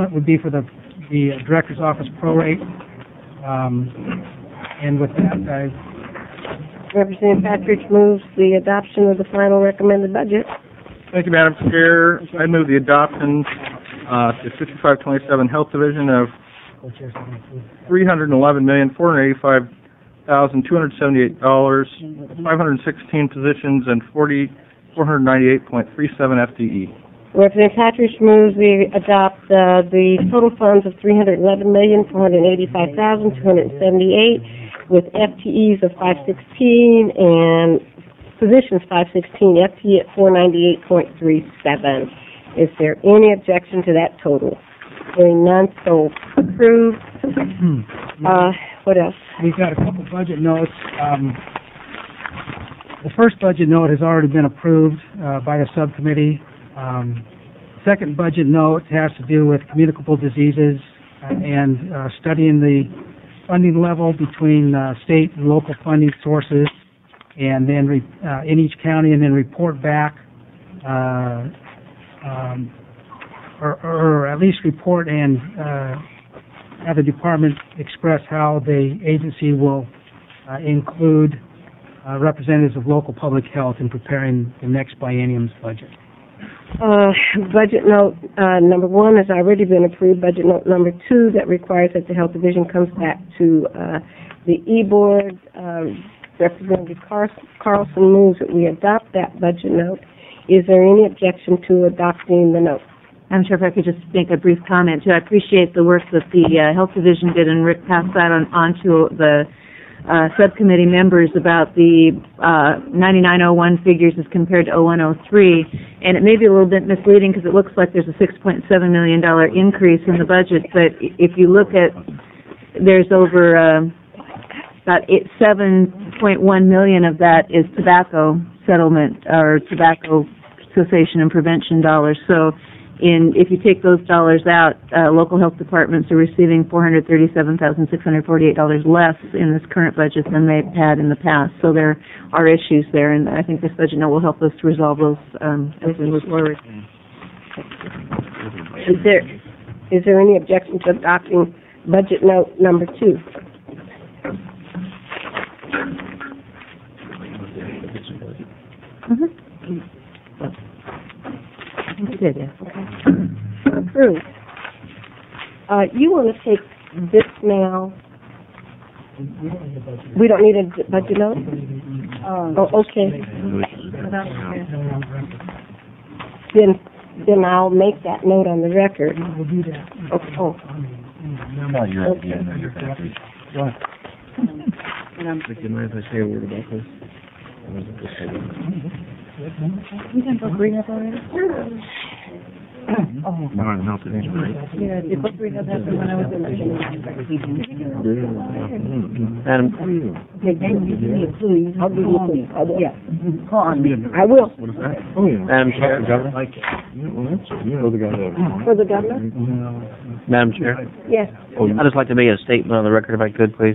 adjustment would be for the director's office prorate. And with that, Representative Patridge moves the adoption of the final recommended budget. Thank you, Madam Chair. I move the adoption to 5527 Health Division of $311,485,278, 516 positions, and 498.37 FTE. Representative Patridge moves we adopt the total funds of $311,485,278 with FTEs of 516 and positions 516, FTE at 498.37. Is there any objection to that total? Hearing none, so approved. What else? we've got a couple budget notes. The first budget note has already been approved by the subcommittee. Second budget note has to do with communicable diseases and studying the funding level between state and local funding sources, and then in each county, and then report back, or at least report and have the department express how the agency will include representatives of local public health in preparing the next biennium's budget. Budget note number 1 has already been approved. Budget note number 2 that requires that the Health Division comes back to the E-Board. Representative Carlson moves that we adopt that budget note. Is there any objection to adopting the note? I'm sure if I could just make a brief comment too. I appreciate the work that the Health Division did, and Rick passed that on to the subcommittee members about the 9901 figures as compared to 0103, and it may be a little bit misleading because it looks like there's a $6.7 million increase in the budget, but if you look at, there's over about $7.1 million of that is tobacco settlement or tobacco cessation and prevention dollars. So if you take those dollars out, local health departments are receiving $437,648 less in this current budget than they've had in the past. So there are issues there, and I think this budget note will help us to resolve those as we move forward. Is there any objection to adopting budget note number 2? You did, yes. Okay. Approved. You want to take this now? We don't need a budget note? Oh, okay. Then I'll make that note on the record. We'll do that. Okay. Oh. No, you're at the end of your country. Go ahead. Do you mind if I say a word about this? You can both bring up already? No, today. Yeah, you both bring up that when I was in the Madam, Please, I'll give you a please. Yeah. Call on me. I will. what is that? Oh, yeah. Madam Chair. Well, that's, the guy that. For the governor? Madam Chair. Yes. I'd just like to make a statement on the record, if I could, please.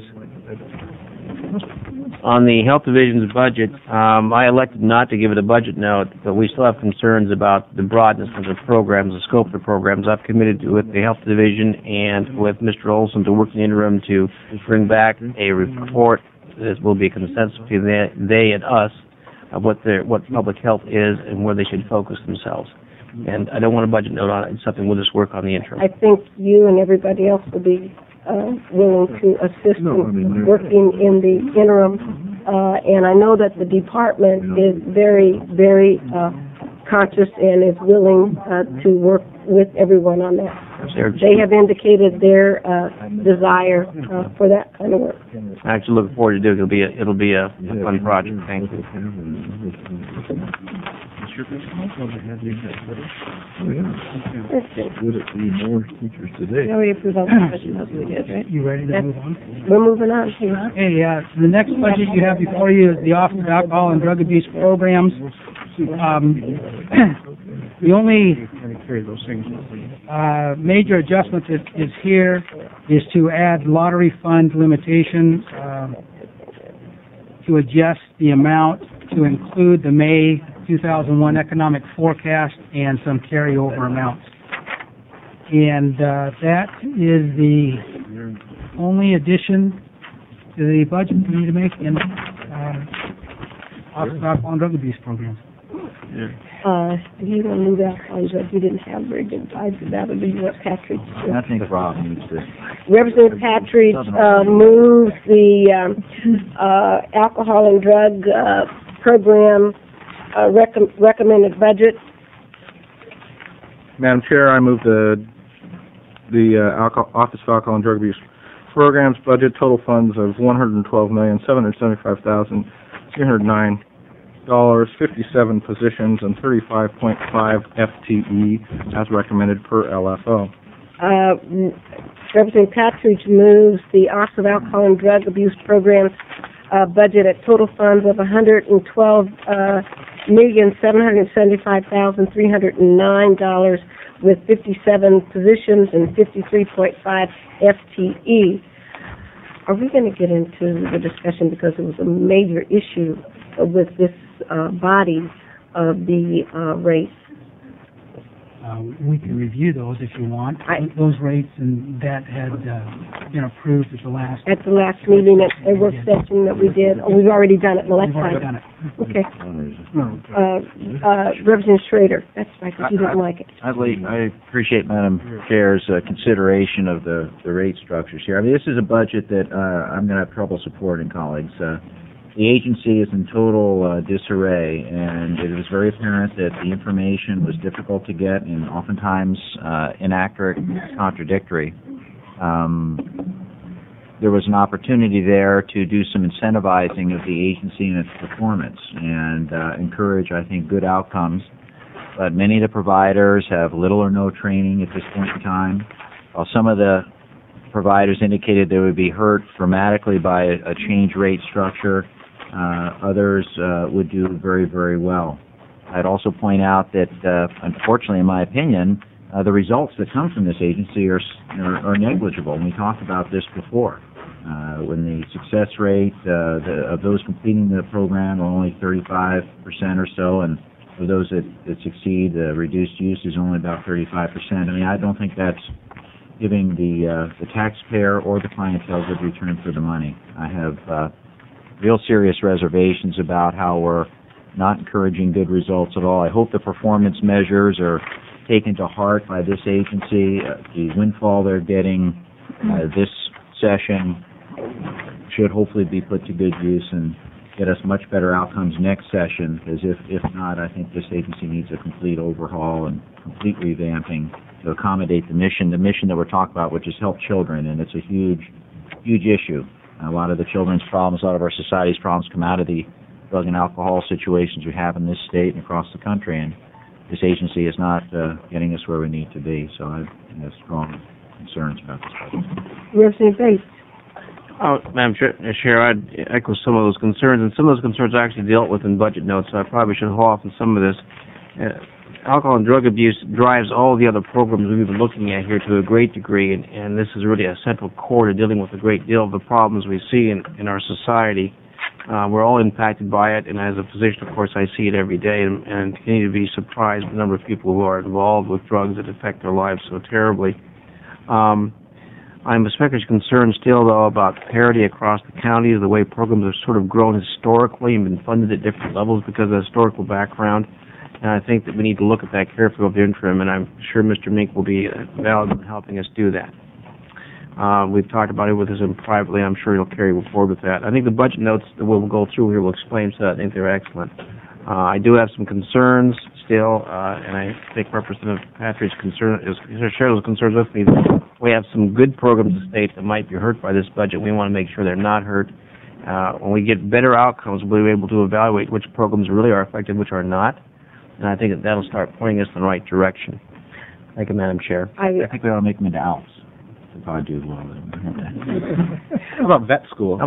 On the Health Division's budget, I elected not to give it a budget note, but we still have concerns about the broadness of the programs, the scope of the programs. I've committed with the Health Division and with Mr. Olson to work in the interim to bring back a report that will be a consensus between they and us of what public health is and where they should focus themselves. And I don't want a budget note on it. It's something we'll just work on the interim. I think you and everybody else will be willing to assist in working in the interim. And I know that the department is very, very conscious and is willing to work with everyone on that. They have indicated their desire for that kind of work. I actually look forward to doing it. It'll be a fun project. Thank you. Oh, yeah. Good at the more teachers today. We already approved all the budget notes we did, right? You ready to move on? We're moving on. Hey, the next budget you have before you is the Office of Alcohol and Drug Abuse Programs. The only major adjustment that is here is to add lottery fund limitation to adjust the amount to include the May 2001 economic forecast and some carryover amounts. And that is the only addition to the budget we need to make in Office of Alcohol and Drug Abuse Programs. You don't move alcohol and drugs. You didn't have very good vibes about it, or you want Patridge to? I think Rob needs to. Representative Patridge moves the alcohol and drug program recommended budget. Madam Chair, I move the Office of Alcohol and Drug Abuse Programs budget total funds of $112,775,309, 57 positions, and 35.5 FTE as recommended per LFO. Representative Patridge moves the Office of Alcohol and Drug Abuse Programs budget at total funds of $112,775,309 with 57 positions and 53.5 FTE. Are we going to get into the discussion, because it was a major issue with this body of the rates? We can review those if you want. Those rates, and that had been approved at the last meeting, at a work session that we did. Oh, we've already done it the last time. We've already done it. Okay. Representative Schrader, that's right, because you didn't like it. I appreciate Madam Chair's consideration of the rate structures here. I mean, this is a budget that I'm going to have trouble supporting, colleagues. The agency is in total disarray, and it was very apparent that the information was difficult to get and oftentimes inaccurate and contradictory. There was an opportunity there to do some incentivizing of the agency and its performance and encourage, I think, good outcomes. But many of the providers have little or no training at this point in time. While some of the providers indicated they would be hurt dramatically by a change rate structure, others would do very, very well. I'd also point out that, unfortunately, in my opinion, the results that come from this agency are negligible. And we talked about this before. When the success rate of those completing the program are only 35% or so, and for those that succeed, reduced use is only about 35%. I mean, I don't think that's giving the taxpayer or the clientele good return for the money. I have real serious reservations about how we're not encouraging good results at all. I hope the performance measures are taken to heart by this agency. The windfall they're getting this session should hopefully be put to good use and get us much better outcomes next session, because if not, I think this agency needs a complete overhaul and complete revamping to accommodate the mission that we're talking about, which is help children, and it's a huge, huge issue. A lot of the children's problems, a lot of our society's problems come out of the drug and alcohol situations we have in this state and across the country, and this agency is not getting us where we need to be. So I have strong concerns about this budget. Representative Bates. Madam Chair, I'd echo some of those concerns, and some of those concerns are actually dealt with in budget notes, so I probably should hold off on some of this. Alcohol and drug abuse drives all the other programs we've been looking at here to a great degree, and this is really a central core to dealing with a great deal of the problems we see in our society. We're all impacted by it, and as a physician, of course, I see it every day and continue to be surprised by the number of people who are involved with drugs that affect their lives so terribly. I'm especially concerned still, though, about parity across the counties, the way programs have sort of grown historically and been funded at different levels because of the historical background. And I think that we need to look at that carefully over the interim, and I'm sure Mr. Mink will be valuable in helping us do that. We've talked about it with him privately. I'm sure he'll carry forward with that. I think the budget notes that we'll go through here will explain, so I think they're excellent. I do have some concerns still, and I think Representative Patridge shares those concerns with me. We have some good programs in the state that might be hurt by this budget. We want to make sure they're not hurt. When we get better outcomes, we'll be able to evaluate which programs really are effective, which are not. And I think that'll start pointing us in the right direction. Thank you, Madam Chair. I think we ought to make them into ALPS. We'll probably do a little bit. How about vet school?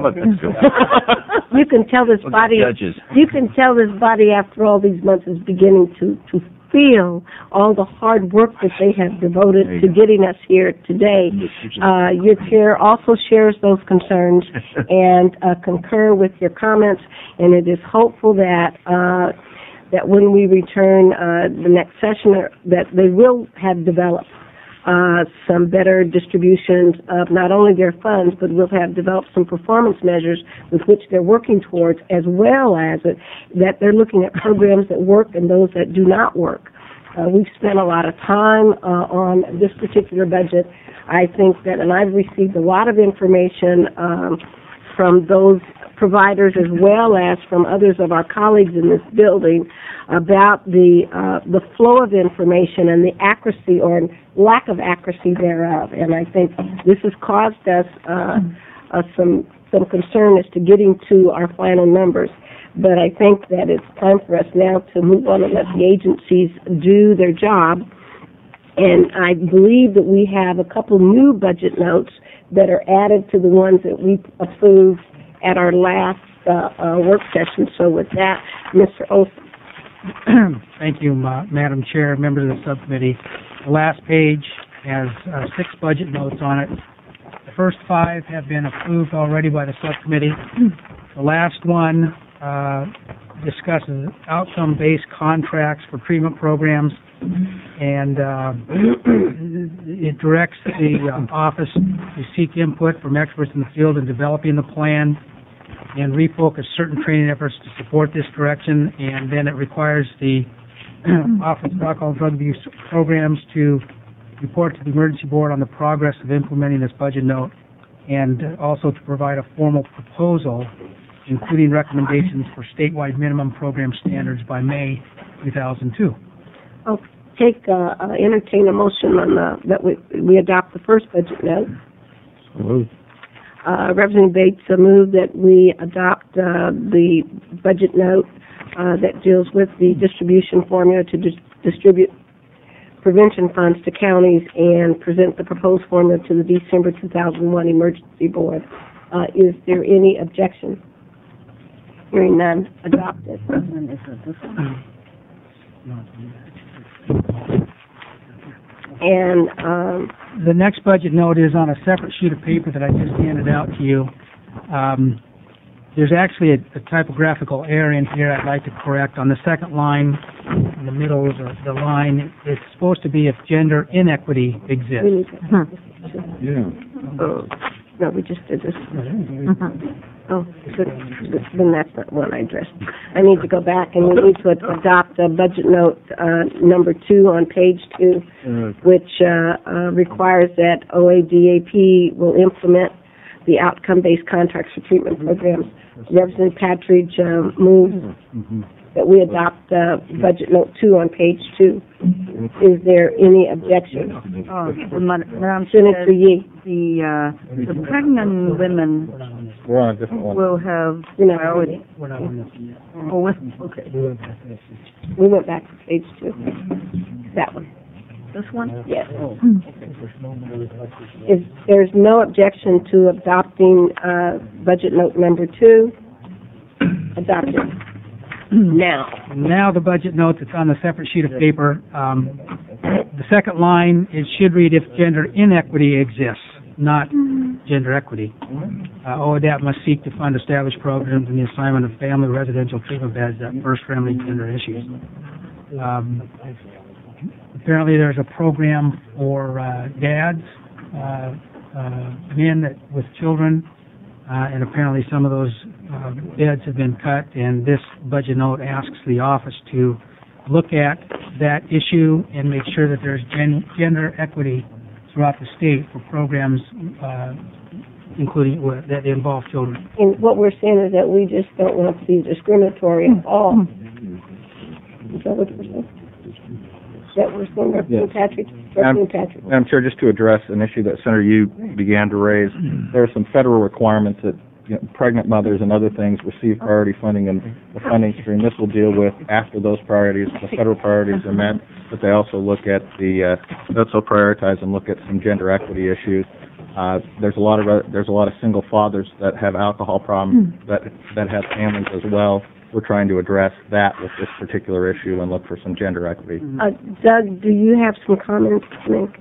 You can tell this body. You can tell this body after all these months is beginning to feel all the hard work that they have devoted to getting us here today. Your chair also shares those concerns and concur with your comments, and it is hopeful that that when we return the next session, that they will have developed some better distributions of not only their funds, but we'll have developed some performance measures with which they're working towards, as well as that they're looking at programs that work and those that do not work. We've spent a lot of time on this particular budget. I think that, and I've received a lot of information from those providers as well as from others of our colleagues in this building about the flow of information and the accuracy or lack of accuracy thereof. And I think this has caused us some concern as to getting to our final numbers. But I think that it's time for us now to move on and let the agencies do their job. And I believe that we have a couple new budget notes that are added to the ones that we approved at our last work session. So with that, Mr. Olson. Thank you, Madam Chair, members of the subcommittee. The last page has 6 budget notes on it. The first 5 have been approved already by the subcommittee. The last one discusses outcome-based contracts for treatment programs, and it directs the office to seek input from experts in the field in developing the plan and refocus certain training efforts to support this direction, and then it requires the Office of Alcohol and Drug Abuse Programs to report to the Emergency Board on the progress of implementing this budget note, and also to provide a formal proposal including recommendations for statewide minimum program standards by May 2002. I'll entertain a motion on that we adopt the first budget note. Representative Bates moved that we adopt the budget note that deals with the distribution formula to distribute prevention funds to counties and present the proposed formula to the December 2001 Emergency Board. Is there any objection? Hearing none, adopted. And the next budget note is on a separate sheet of paper that I just handed out to you. There's actually a typographical error in here I'd like to correct. On the second line, in the middle of the line, it's supposed to be if gender inequity exists. Yeah. No, we just did this. Oh, good. Then that's not one I addressed. I need to go back and we need to adopt budget note number 2 on page 2, which requires that OADAP will implement the outcome-based contracts for treatment programs. Representative Patridge moves that we adopt budget note 2 on page 2. Is there any objection? Madam Senator Yee. The pregnant women We're on a different one. will have priority. We're not on this one yet. Oh, okay. We went back to page 2. That one. This one? Yes. There's no objection to adopting budget note number 2. Adopted. Now the budget note that's on the separate sheet of paper. The second line, it should read if gender inequity exists, not gender equity. OADAP must seek to fund established programs in the assignment of family residential treatment beds that first remedy gender issues. Apparently there's a program for dads, men with children, and apparently some of those beds have been cut, and this budget note asks the office to look at that issue and make sure that there's gender equity throughout the state for programs including that involve children. And what we're saying is that we just don't want to be discriminatory at all. Is that what we're saying? That we're saying, Representative Patrick? Representative Patrick. Madam Chair, just to address an issue that Senator Yu began to raise, there are some federal requirements that pregnant mothers and other things receive priority funding in the funding stream. This will deal with after those priorities, the federal priorities are met, but they also look at also prioritize and look at some gender equity issues. There's a lot of single fathers that have alcohol problems that have families as well. We're trying to address that with this particular issue and look for some gender equity. Doug, do you have some comments to make?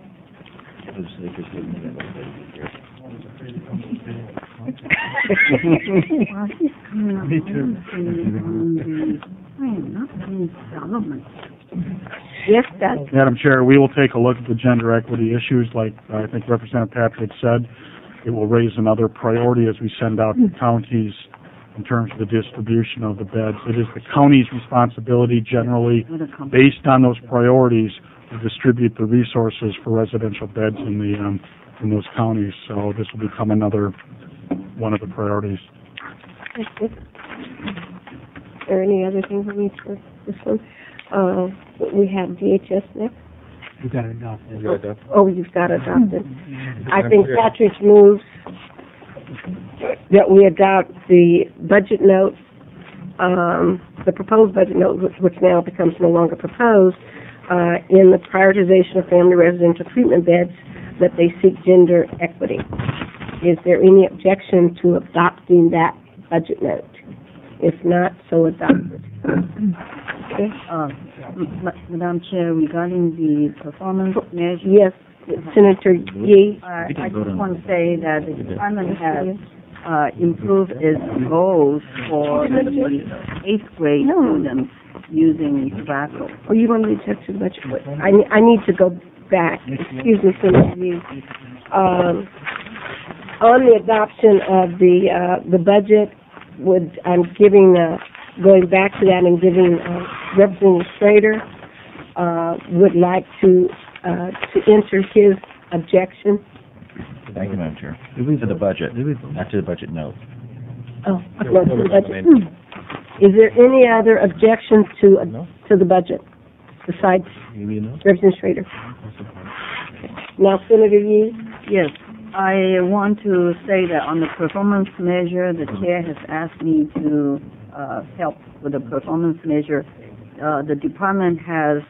Yes, Doug? Madam Chair, we will take a look at the gender equity issues, like I think Representative Patrick said. It will raise another priority as we send out to counties in terms of the distribution of the beds. It is the county's responsibility generally, based on those priorities, to distribute the resources for residential beds in those counties. So this will become another one of the priorities. Is there any other thing we need for this one? We have DHS next. You got it adopted. Oh, you've got it adopted. I think Patrick moves that we adopt the budget note, the proposed budget note, which now becomes no longer proposed, in the prioritization of family residential treatment beds, that they seek gender equity. Is there any objection to adopting that budget note? If not, so adopted. Okay. Madam Chair, regarding the performance measure. Yes, Senator Yee. I just want to say that the department has improved its goals for the 8th grade students using tobacco. Oh, you want me to check to the budget? I need to go back. Excuse me, Senator Yee. On the adoption of the budget, I'm giving, going back to that and giving Representative Schrader would like to enter his objection. Thank you, Madam Chair. To the budget, not to the budget note. Oh, no, to the budget. Is there any other objection to the budget besides Representative Schrader? Now, Senator Yee? Yes. I want to say that on the performance measure, the chair has asked me to help with the performance measure. The department has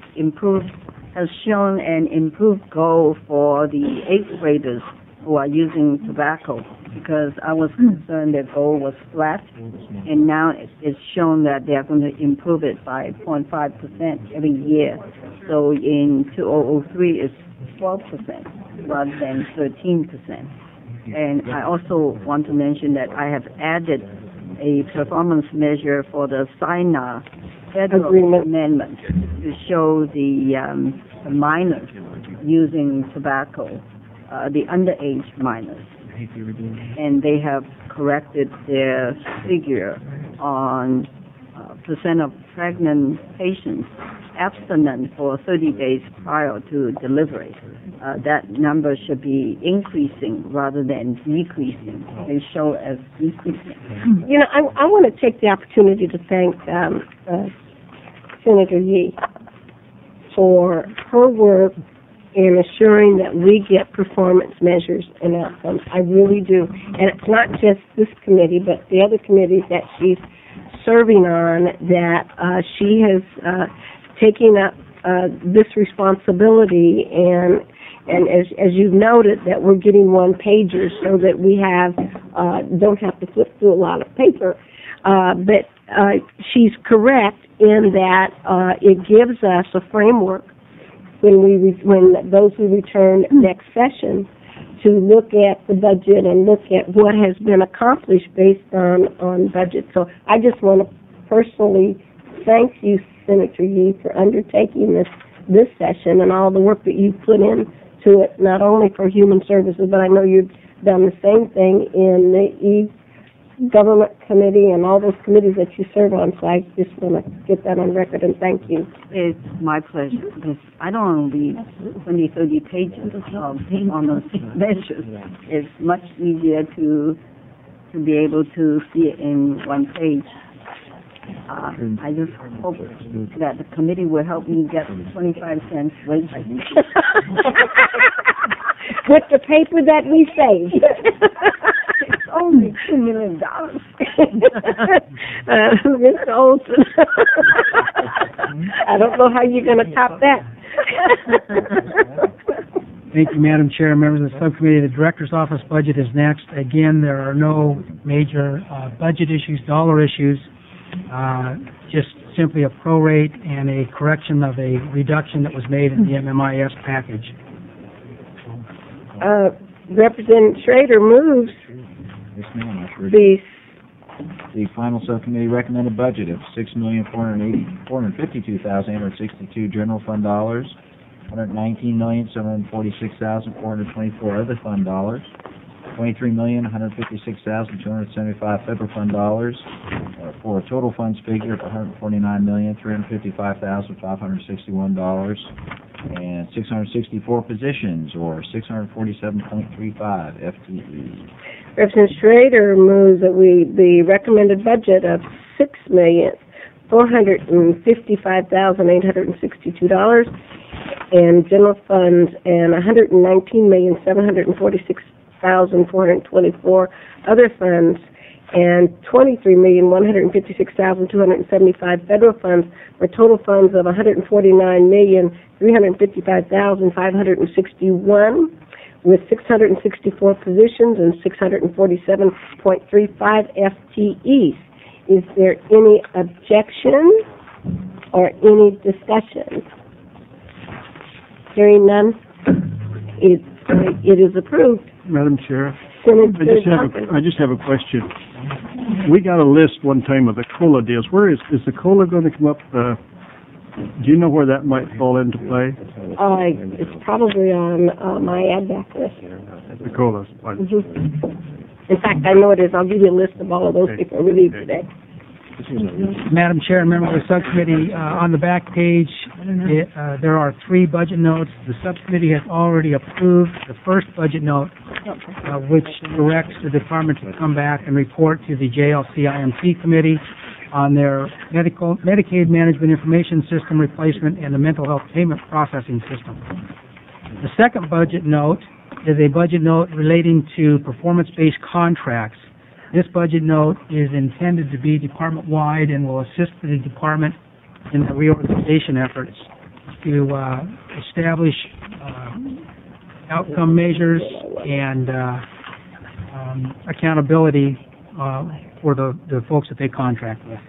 shown an improved goal for the 8th graders who are using tobacco, because I was concerned their goal was flat, and now it's shown that they are going to improve it by 0.5% every year. So in 2003, it's 12% rather than 13%. And I also want to mention that I have added a performance measure for the SINA federal amendment to show the minors using tobacco, the underage minors. And they have corrected their figure on percent of pregnant patients abstinent for 30 days prior to delivery. That number should be increasing rather than decreasing. They show as decreasing. You know, I want to take the opportunity to thank Senator Yee for her work in assuring that we get performance measures and outcomes. I really do. And it's not just this committee, but the other committees that she's serving on, that she has taken up this responsibility, and as you've noted, that we're getting one-pagers so that we don't have to flip through a lot of paper. But she's correct in that it gives us a framework when those who return next session to look at the budget and look at what has been accomplished based on budget. So I just want to personally thank you, Senator Yee, for undertaking this session and all the work that you've put into it, not only for Human Services, but I know you've done the same thing in the Government Committee and all those committees that you serve on. So I just want to get that on record and thank you. It's my pleasure, because I don't want to be 20, 30 pages on those measures. It's much easier to be able to see it in one page. I just hope that the committee will help me get 25 cents raise. With the paper that we saved. It's only $2 million. Mr. Olson. I don't know how you're going to top that. Thank you, Madam Chair, members of the subcommittee. The Director's Office budget is next. Again, there are no major budget issues, dollar issues, just simply a prorate and a correction of a reduction that was made in the MMIS package. Representative Schrader moves the the final subcommittee recommended budget of $6,452,862 general fund dollars, $119,746,424 other fund dollars, $23,156,275 federal fund dollars, for a total funds figure of $149,355,561, and 664 positions, or 647.35 FTE. Representative Schrader moves that the recommended budget of $6,455,862 and general funds and $119,746,424 other funds and $23,156,275 federal funds for total funds of $149,355,561 with 664 positions and 647.35 FTEs. Is there any objection or any discussion? Hearing none, it is approved. Madam Chair, Senator I just have a question. We got a list one time of the COLA deals. Where is the COLA going to come up? Do you know where that might fall into play? It's probably on my ad back list. The COLAs. In fact, I know it is. I'll give you a list of all of those before we leave today. Madam Chair, and members of the subcommittee, on the back page, there are 3 budget notes. The subcommittee has already approved the first budget note, which directs the department to come back and report to the JLC-IMC committee on their Medicaid Management Information System replacement and the mental health payment processing system. The second budget note is a budget note relating to performance-based contracts. This budget note is intended to be department-wide and will assist the department in the reorganization efforts to establish outcome measures and accountability for the folks that they contract with.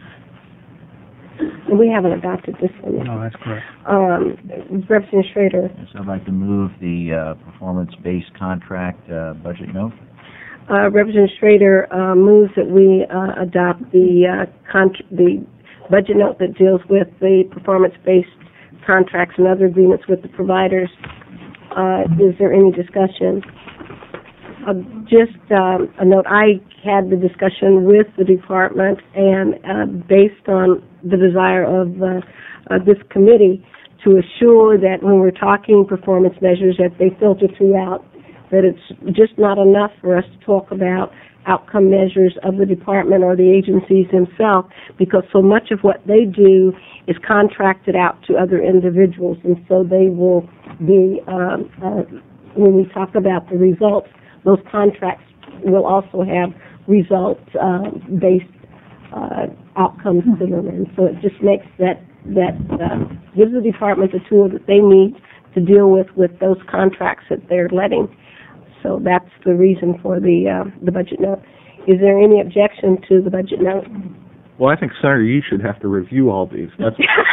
We haven't adopted this one yet. No, that's correct. Representative Schrader. Yes, I'd like to move the performance-based contract budget note. Representative Schrader moves that we adopt the budget note that deals with the performance-based contracts and other agreements with the providers. Is there any discussion? Just a note, I had the discussion with the department, and based on the desire of this committee to assure that when we're talking performance measures that they filter throughout, that it's just not enough for us to talk about outcome measures of the department or the agencies themselves, because so much of what they do is contracted out to other individuals, and so they will be, when we talk about the results, those contracts will also have results-based outcomes to them, and so it just makes that gives the department the tool that they need to deal with those contracts that they're letting. So that's the reason for the budget note. Is there any objection to the budget note? Well, I think, Senator, you should have to review all these. That's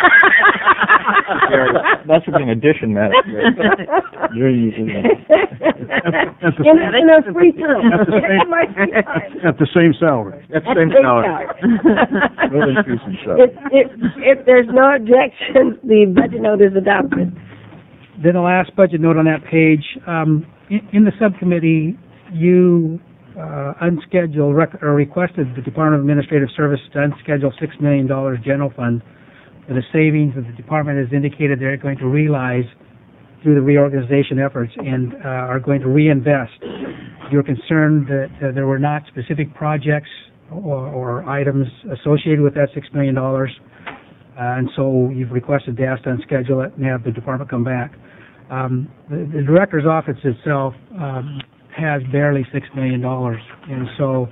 an addition, Madam Chair. In our free time. At the same salary. At the same salary. No increase in salary. If there's no objection, the budget note is adopted. Then the last budget note on that page, in the subcommittee, you requested the Department of Administrative Services to unschedule $6 million general fund for the savings that the department has indicated they're going to realize through the reorganization efforts and are going to reinvest. You're concerned that there were not specific projects or items associated with that $6 million, and so you've requested DAS to unschedule it and have the department come back. The director's office itself has barely $6 million, and so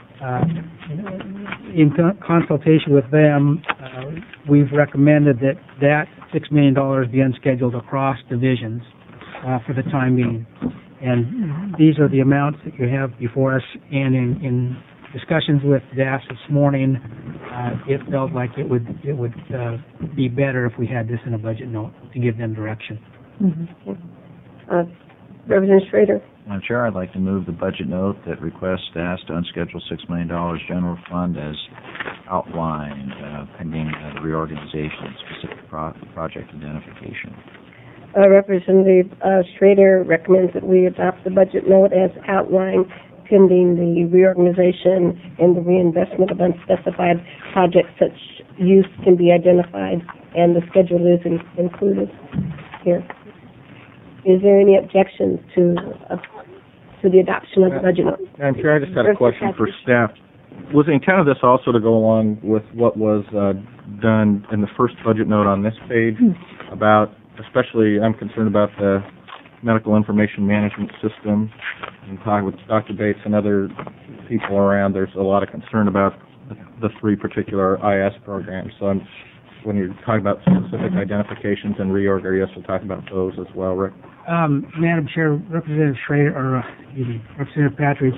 in consultation with them, we've recommended that $6 million be unscheduled across divisions for the time being. And these are the amounts that you have before us, and in discussions with DAS this morning, it felt like it would be better if we had this in a budget note to give them direction. Mm-hmm. Representative Schrader. Madam Chair, I'd like to move the budget note that requests DAS to unschedule $6 million general fund as outlined, pending the reorganization and specific project identification. Representative Schrader recommends that we adopt the budget note as outlined pending the reorganization and the reinvestment of unspecified projects. Such use can be identified, and the schedule is included here. Is there any objection to the adoption of the budget note? Madam Chair, I just had a question for staff. Was the intent of this also to go along with what was done in the first budget note on this page about, especially I'm concerned about the medical information management system, and talking with Dr. Bates and other people around, there's a lot of concern about the three particular IS programs. So when you're talking about specific identifications and reorg, are you also talking about those as well, Rick? Madam Chair, Representative Schrader, or Representative Patridge,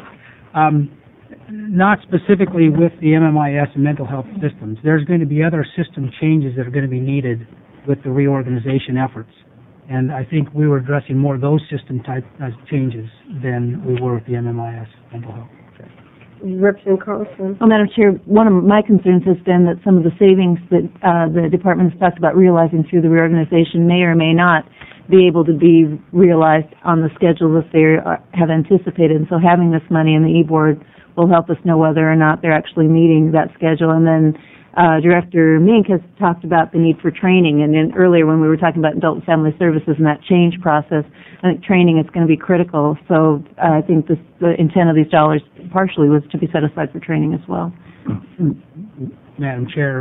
not specifically with the MMIS and mental health systems. There's going to be other system changes that are going to be needed with the reorganization efforts. And I think we were addressing more of those system type changes than we were with the MMIS mental health. Representative Carlson. Well, Madam Chair, one of my concerns has been that some of the savings that the department has talked about realizing through the reorganization may or may not be able to be realized on the schedule that they have anticipated. And so having this money in the e-board will help us know whether or not they're actually meeting that schedule. And then Director Mink has talked about the need for training, and then earlier when we were talking about adult and family services and that change process, I think training is going to be critical. So I think the intent of these dollars partially was to be set aside for training as well. Madam Chair,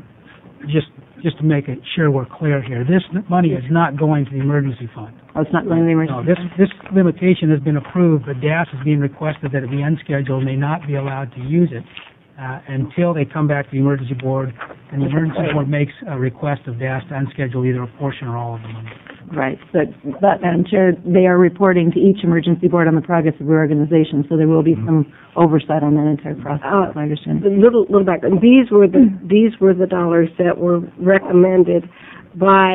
just to make sure we're clear here, this money is not going to the emergency fund. Oh, it's not going to the emergency fund? No, this limitation has been approved, but DAS is being requested that it be unscheduled and they not be allowed to use it until they come back to the emergency board, and the emergency board makes a request of DAS to unschedule either a portion or all of the money. Right. But Madam Chair, they are reporting to each emergency board on the progress of reorganization, so there will be some oversight on that entire process, I understand. Little background. These were the dollars that were recommended by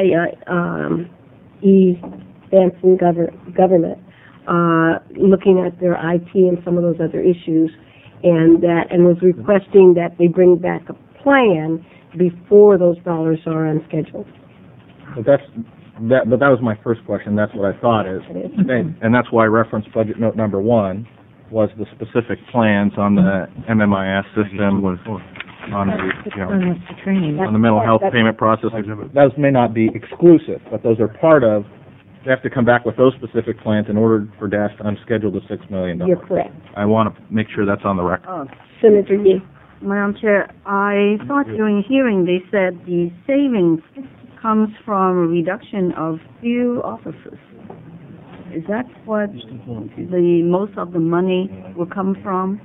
Benson government, looking at their IT and some of those other issues, and was requesting that they bring back a plan before those dollars are unscheduled. But that was my first question. That's what I thought is. And that's why I referenced budget note number 1 was the specific plans on the MMIS system, on the mental health payment process. Those may not be exclusive, but those are part of. They have to come back with those specific plans in order for DAS to unschedule the $6 million. You're correct. I want to make sure that's on the record. Senator Yee. Madam Chair, I thought during hearing they said the savings comes from a reduction of few officers. Is that what the most of the money will come from?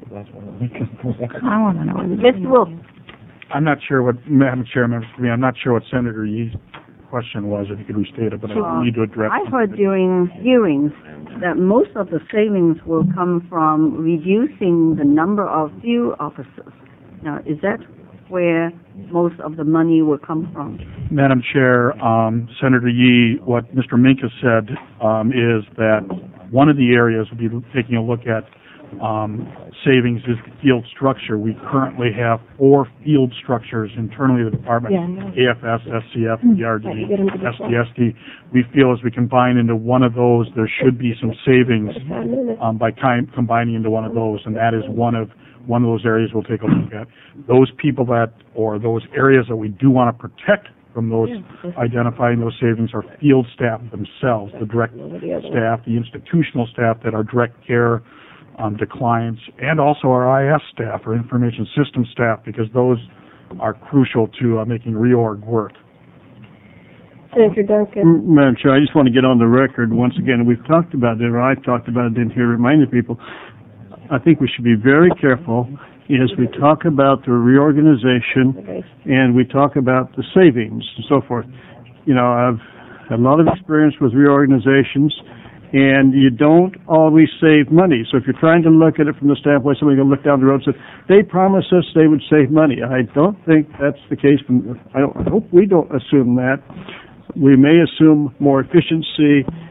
I want to know. Mr. Wilson. I'm not sure what, Madam Chair, I'm not sure what Senator Yee's question was, if you could restate it, but I need to address it. I heard during hearings that most of the savings will come from reducing the number of field officers. Now, is that where most of the money will come from? Madam Chair, Senator Yee, what Mr. Mink has said is that one of the areas we'll be taking a look at savings is the field structure. We currently have 4 field structures internally in the department, AFS, SCF, ERD, SDSD. We feel as we combine into one of those, there should be some savings by combining into one of those, and that is one of those areas we'll take a look at. Those people or those areas that we do want to protect from those, identifying those savings are field staff themselves, the direct staff, the institutional staff that are direct care to clients, and also our IS staff, or information system staff, because those are crucial to making reorg work. Senator Duncan. Madam Chair, I just want to get on the record once again. We've talked about it, or I've talked about it in here, reminding people. I think we should be very careful as we talk about the reorganization and we talk about the savings and so forth. You know, I've had a lot of experience with reorganizations, and you don't always save money. So if you're trying to look at it from the standpoint, somebody can look down the road and say, they promised us they would save money. I don't think that's the case. I hope we don't assume that. We may assume more efficiency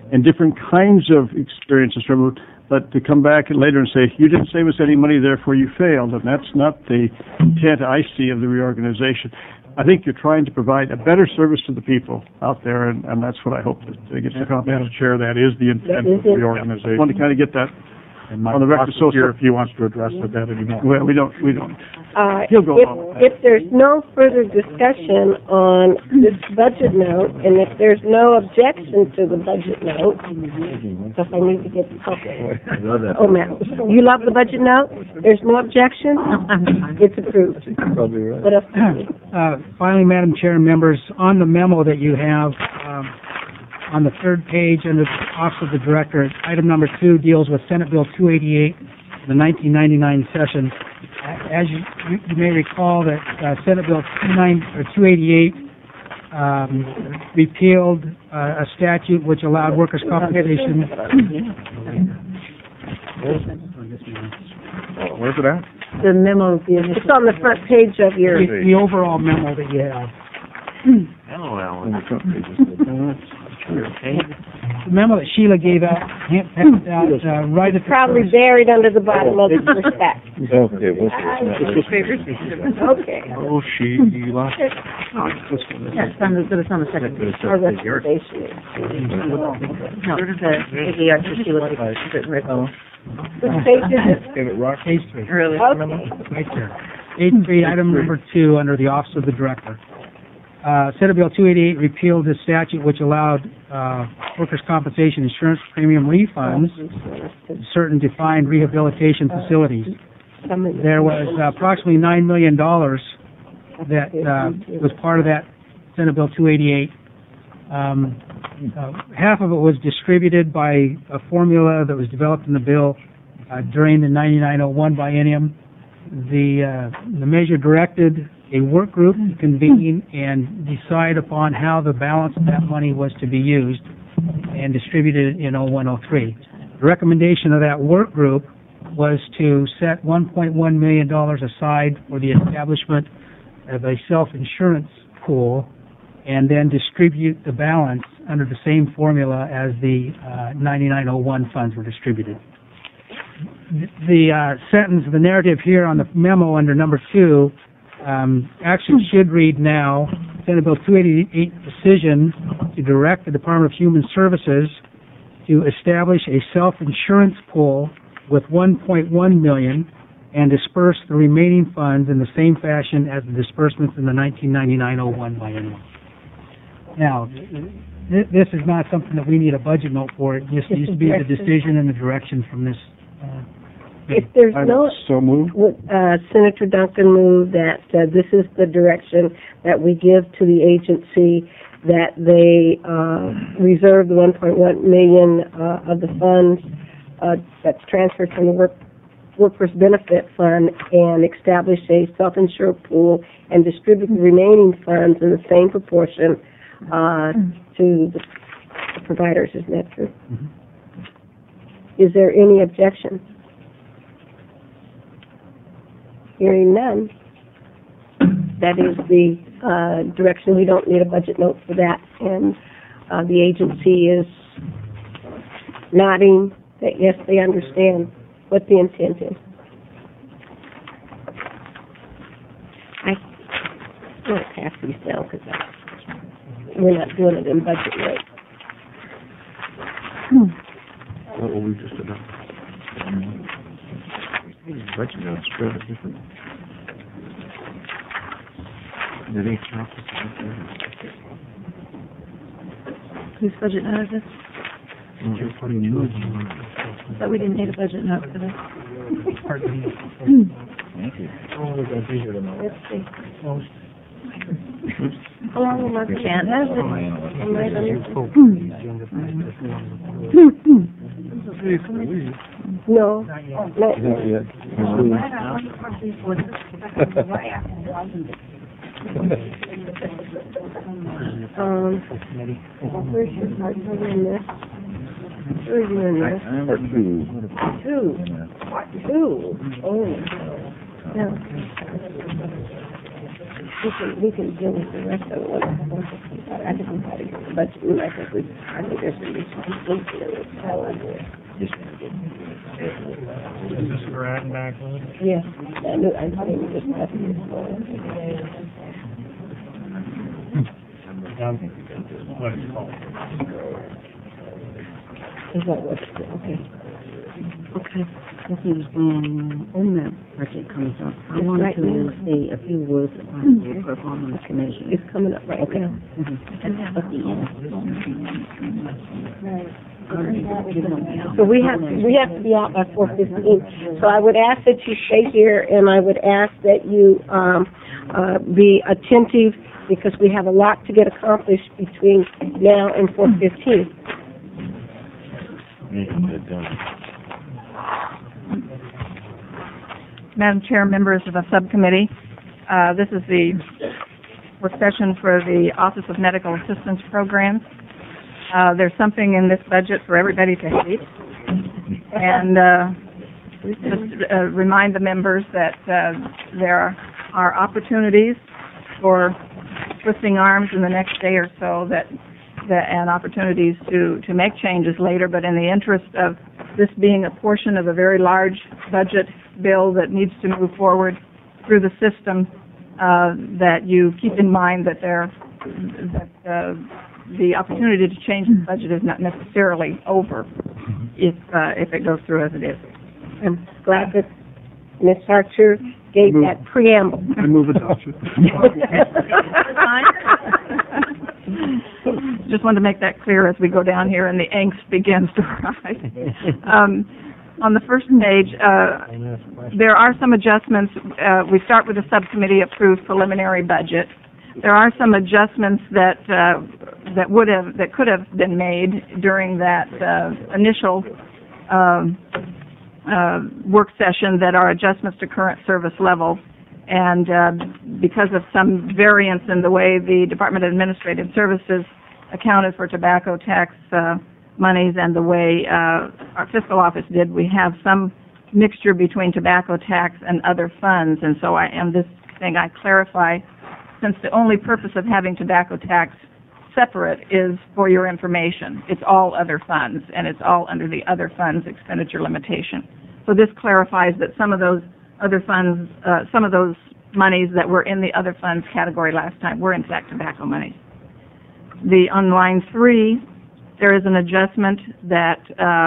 and different kinds of experiences from it, but to come back later and say, you didn't save us any money, therefore you failed, and that's not the intent I see of the reorganization. I think you're trying to provide a better service to the people out there, and that's what I hope that gets accomplished. Madam Chair, that is the intent of the reorganization. I want to kind of get that And my on the record, boss is here if he wants to address that anymore. Well, we don't. He'll go along with that. If there's no further discussion on this budget note, and if there's no objection to the budget note, because I need to get, okay. Oh, ma'am, you love the budget note? There's no objection? It's approved. Probably right. What else? Finally, Madam Chair and members, on the memo that you have, on the third page under the Office of the Director, item number 2 deals with Senate Bill 288, the 1999 session. As you may recall that Senate Bill 288 repealed a statute which allowed workers' compensation. Where's it at? The memo, It's on the front page of your... The overall memo that you have. Hello, Alan. The memo that Sheila gave out, passed out right at the Probably buried under the bottom of the first stack. Okay, what's Okay. Oh, she lost it. Yes, it's on the second page. Our recommendation is... No, the ARTC was written. Which page is it? Page 3. Earlier. Okay. Right there. Page 3, item number 2, under the Office of the Director. Senate Bill 288 repealed a statute which allowed workers' compensation insurance premium refunds to certain defined rehabilitation facilities. There was approximately $9 million that was part of that Senate Bill 288. Half of it was distributed by a formula that was developed in the bill during the 9901 biennium. The measure directed a work group to convene and decide upon how the balance of that money was to be used and distributed in 0103. The recommendation of that work group was to set $1.1 million aside for the establishment of a self-insurance pool and then distribute the balance under the same formula as the 9901 funds were distributed. The sentence, the narrative here on the memo under number 2 actually should read now, Senate Bill 288 decision to direct the Department of Human Services to establish a self-insurance pool with $1.1 million and disperse the remaining funds in the same fashion as the disbursements in the 1999-01 biennium. Now, this is not something that we need a budget note for. It just needs to be the decision and the direction from this. If there's no... So moved. Senator Duncan moved that this is the direction that we give to the agency, that they reserve the $1.1 million of the funds that's transferred from the Workforce Benefit Fund and establish a self-insured pool and distribute the remaining funds in the same proportion to the providers. Isn't that true? Mm-hmm. Is there any objection? Hearing none, that is the direction. We don't need a budget note for that, and the agency is nodding that yes, they understand what the intent is. I won't pass these down because we're not doing it in budget rate. What will we just adopt? Budget notes, spread it different. Whose budget note is this? But we didn't need a budget note for this. Thank you. Let's see. How long will Mark Chan have it? No, not yet. Not yet. Where's your partner in this? Where's you in this? Number 2. Two. Oh. Yeah. we can deal with the rest of it once it comes out. I think we've got to get the budget, and I think there's going to be some things here that's well under it. Is this for adding back on? Yes, I think we just have to do What it's called. Is that what it's, okay. Okay. This is when OMAP budget comes up. I It's want right to now. say a few words on the performance commission. It's coming up right now. At the end. So we have to be out by 4:15. So I would ask that you stay here, and I would ask that you be attentive, because we have a lot to get accomplished between now and 4:15. Madam Chair, members of the subcommittee, this is the work session for the Office of Medical Assistance Programs. There's something in this budget for everybody to hate. And just remind the members that there are opportunities for twisting arms in the next day or so, and opportunities to make changes later, but in the interest of this being a portion of a very large budget bill that needs to move forward through the system, that you keep in mind that the opportunity to change the budget is not necessarily over if it goes through as it is. I'm glad that Ms. Archer gave that preamble. I move adoption. Just wanted to make that clear as we go down here and the angst begins to rise. On the first page, there are some adjustments. We start with the subcommittee approved preliminary budget. There are some adjustments that could have been made during that initial work session that are adjustments to current service level. And because of some variance in the way the Department of Administrative Services accounted for tobacco tax monies and the way our fiscal office did, we have some mixture between tobacco tax and other funds. And so I clarify, since the only purpose of having tobacco tax separate is for your information. It's all other funds, and it's all under the other funds expenditure limitation. So this clarifies that some of those other funds, some of those monies that were in the other funds category last time were in fact tobacco monies. On line 3, there is an adjustment that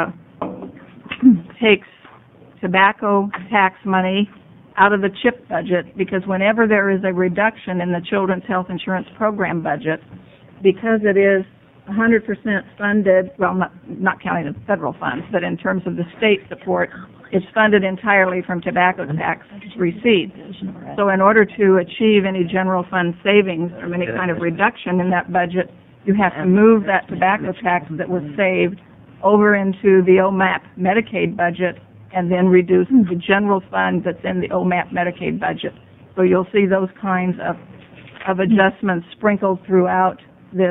takes tobacco tax money out of the CHIP budget, because whenever there is a reduction in the Children's Health Insurance Program budget, because it is 100% funded, well, not counting the federal funds, but in terms of the state support, it's funded entirely from tobacco tax receipts. So in order to achieve any general fund savings or any kind of reduction in that budget, you have to move that tobacco tax that was saved over into the OMAP Medicaid budget and then reduce the general fund that's in the OMAP Medicaid budget. So you'll see those kinds of adjustments sprinkled throughout this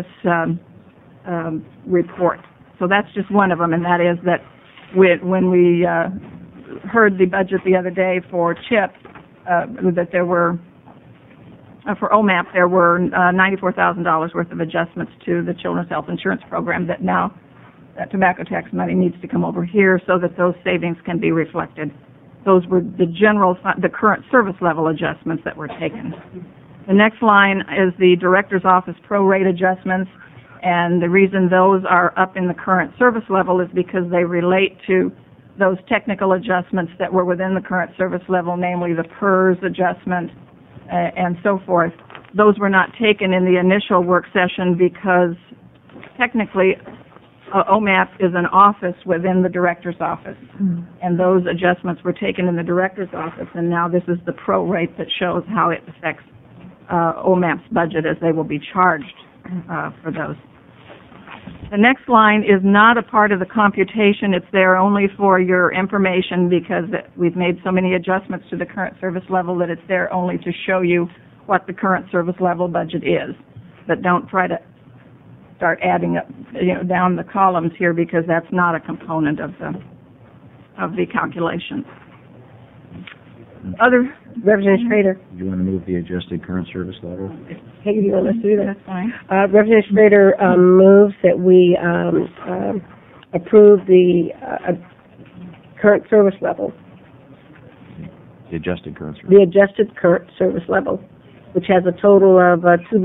report. So that's just one of them, and that is that when we heard the budget the other day for CHIP, that there were, for OMAP, there were $94,000 worth of adjustments to the Children's Health Insurance Program, that now that tobacco tax money needs to come over here so that those savings can be reflected. Those were the current service level adjustments that were taken. The next line is the Director's Office prorate adjustments, and the reason those are up in the current service level is because they relate to those technical adjustments that were within the current service level, namely the PERS adjustment and so forth. Those were not taken in the initial work session because technically OMAP is an office within the Director's Office, and those adjustments were taken in the Director's Office, and now this is the prorate that shows how it affects OMAP's budget as they will be charged for those. The next line is not a part of the computation. It's there only for your information because we've made so many adjustments to the current service level that it's there only to show you what the current service level budget is. But don't try to start adding up, down the columns here, because that's not a component of the calculation. Other, Representative Schrader. Do you want to move the adjusted current service level? Peggy, do you want us to do that? That's fine. Representative Schrader moves that we approve the current service level, The adjusted current service. the adjusted current service level, which has a total of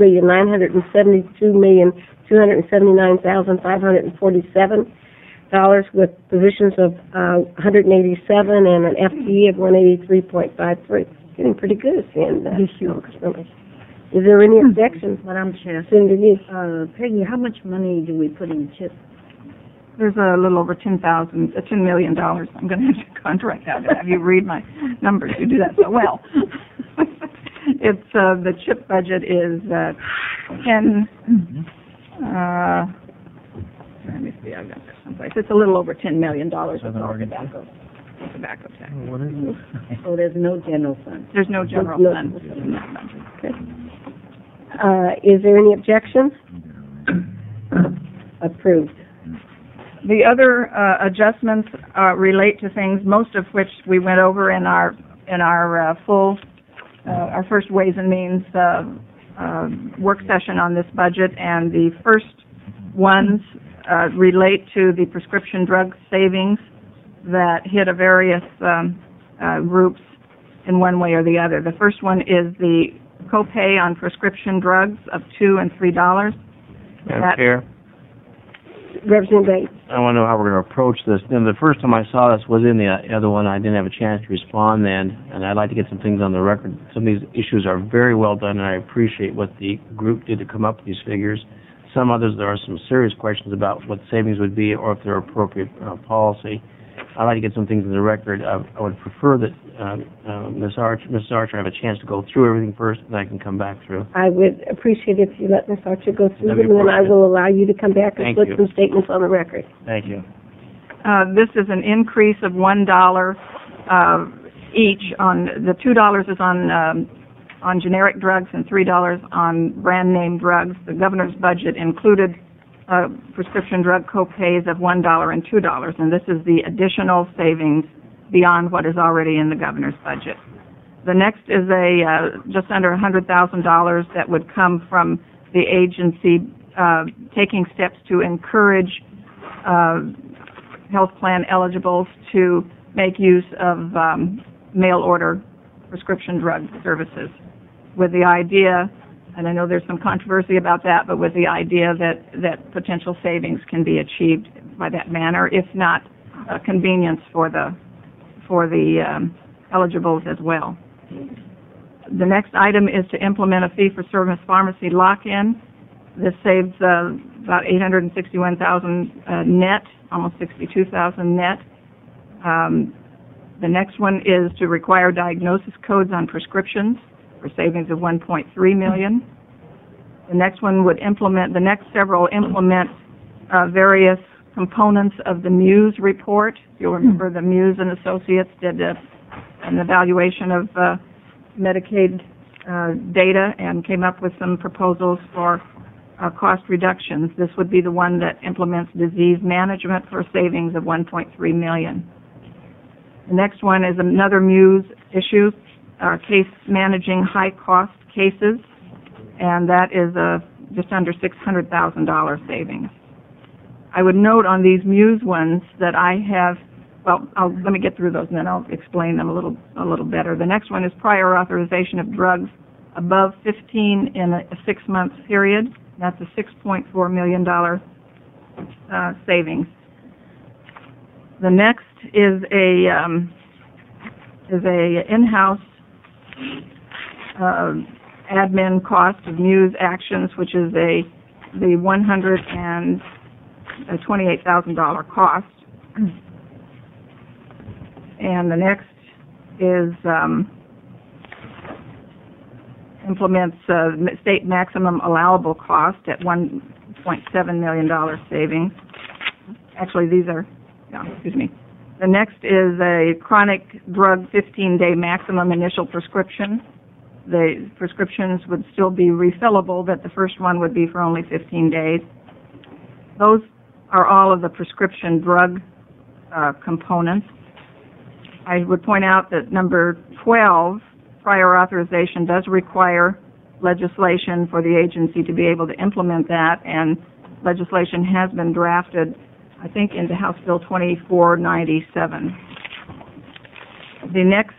$2,972,279,547 with positions of 187 and an FTE of 183.53. Getting pretty good at seeing that. Is there any objection? Madam Chair, Senator Hughes? Peggy, how much money do we put in CHIP? There's a little over $10 million. I'm going to have to contract out and have you read my numbers. You do that so well. It's, the CHIP budget is, 10, let me see, I've got that someplace. It's a little over $10 million of all tobacco tax. So there's no general fund? There's no general No. fund in that budget. Okay. Is there any objection? Approved. The other adjustments relate to things, most of which we went over in our our first Ways and Means work session on this budget, and the first ones relate to the prescription drug savings that hit a various groups in one way or the other. The first one is the copay on prescription drugs of $2 and $3. Madam Chair, Representative Bates. I want to know how we're going to approach this. Then the first time I saw this was in the other one. I didn't have a chance to respond then, and I'd like to get some things on the record. Some of these issues are very well done, and I appreciate what the group did to come up with these figures. Some others, there are some serious questions about what savings would be or if they're appropriate policy. I'd like to get some things in the record. I would prefer that Ms. Archer have a chance to go through everything first, and I can come back through. I would appreciate if you let Ms. Archer go through That'd be them, and then I will allow you to come back and Thank put you. some statements on the record. Thank you. This is an increase of $1 each on, the $2 is on generic drugs and $3 on brand name drugs. The governor's budget included prescription drug copays of $1 and $2, and this is the additional savings beyond what is already in the governor's budget. The next is just under $100,000 that would come from the agency taking steps to encourage health plan eligibles to make use of mail order prescription drug services, with the idea, and I know there's some controversy about that, but with the idea that potential savings can be achieved by that manner, if not convenience for the eligibles as well. The next item is to implement a fee-for-service pharmacy lock-in. This saves about $861,000 net, almost $62,000 net. The next one is to require diagnosis codes on prescriptions for savings of $1.3 million. The next one would implement, the next several implement various components of the Muse report. You'll remember the Muse and Associates did an evaluation of Medicaid data and came up with some proposals for cost reductions. This would be the one that implements disease management for savings of $1.3 million. The next one is another Muse issue, case managing high-cost cases, and that is just under $600,000 savings. I would note on these Muse ones that I have, well, let me get through those and then I'll explain them a little better. The next one is prior authorization of drugs above 15 in a 6-month period. That's a $6.4 million savings. The next is a in-house admin cost of Muse Actions, which is the $128,000 cost. And the next is implements state maximum allowable cost at $1.7 million savings. Actually, these are, excuse me. The next is a chronic drug 15-day maximum initial prescription. The prescriptions would still be refillable, but the first one would be for only 15 days. Those are all of the prescription drug components. I would point out that number 12, prior authorization, does require legislation for the agency to be able to implement that, and legislation has been drafted, I think, into House Bill 2497. The next,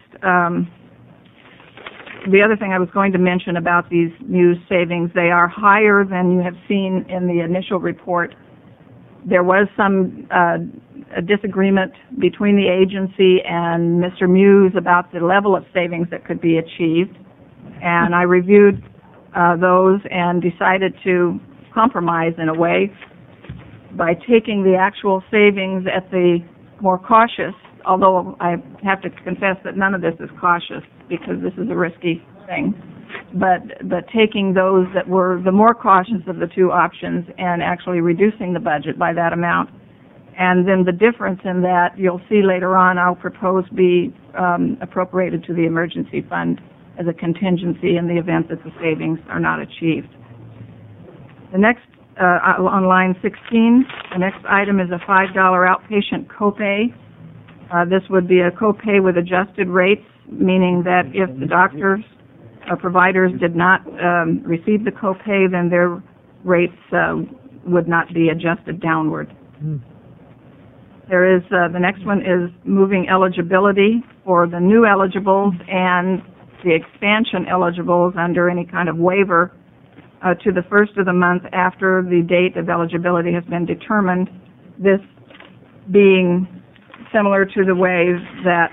the other thing I was going to mention about these new savings, they are higher than you have seen in the initial report. There was some a disagreement between the agency and Mr. Muse about the level of savings that could be achieved, and I reviewed those and decided to compromise in a way by taking the actual savings at the more cautious, although I have to confess that none of this is cautious because this is a risky thing, but taking those that were the more cautious of the two options and actually reducing the budget by that amount. And then the difference in that, you'll see later on, I'll propose be appropriated to the emergency fund as a contingency in the event that the savings are not achieved. The next, on line 16, the next item is a $5 outpatient copay. This would be a copay with adjusted rates, meaning that if the doctors or providers did not receive the copay, then their rates would not be adjusted downward. There is, the next one is moving eligibility for the new eligibles and the expansion eligibles under any kind of waiver to the first of the month after the date of eligibility has been determined, this being similar to the way that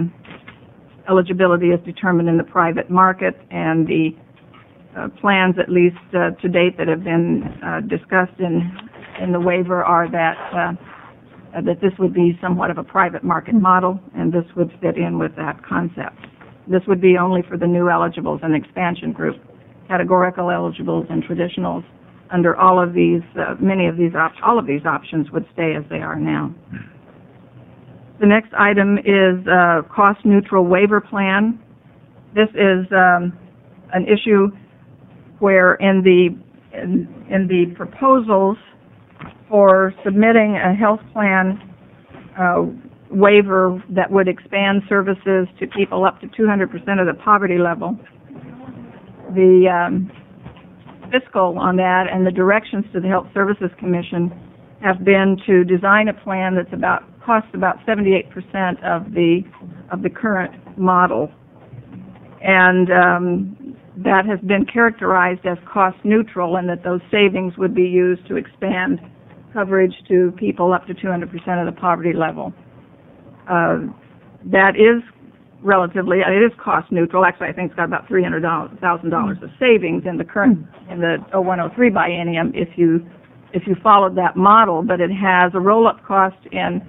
eligibility is determined in the private market, and the plans, at least to date, that have been discussed in the waiver are that that this would be somewhat of a private market model, and this would fit in with that concept. This would be only for the new eligibles and expansion group. Categorical eligibles and traditionals, under all of these, all of these options would stay as they are now. The next item is cost-neutral waiver plan. This is an issue where in the proposals for submitting a health plan waiver that would expand services to people up to 200% of the poverty level, the fiscal on that and the directions to the Health Services Commission have been to design a plan that's costs about 78% of the current model, and that has been characterized as cost neutral, and that those savings would be used to expand coverage to people up to 200% of the poverty level. That is relatively, it is cost neutral. Actually, I think it's got about $300,000 of savings in the current, in the 0103 biennium if you followed that model, but it has a roll-up cost in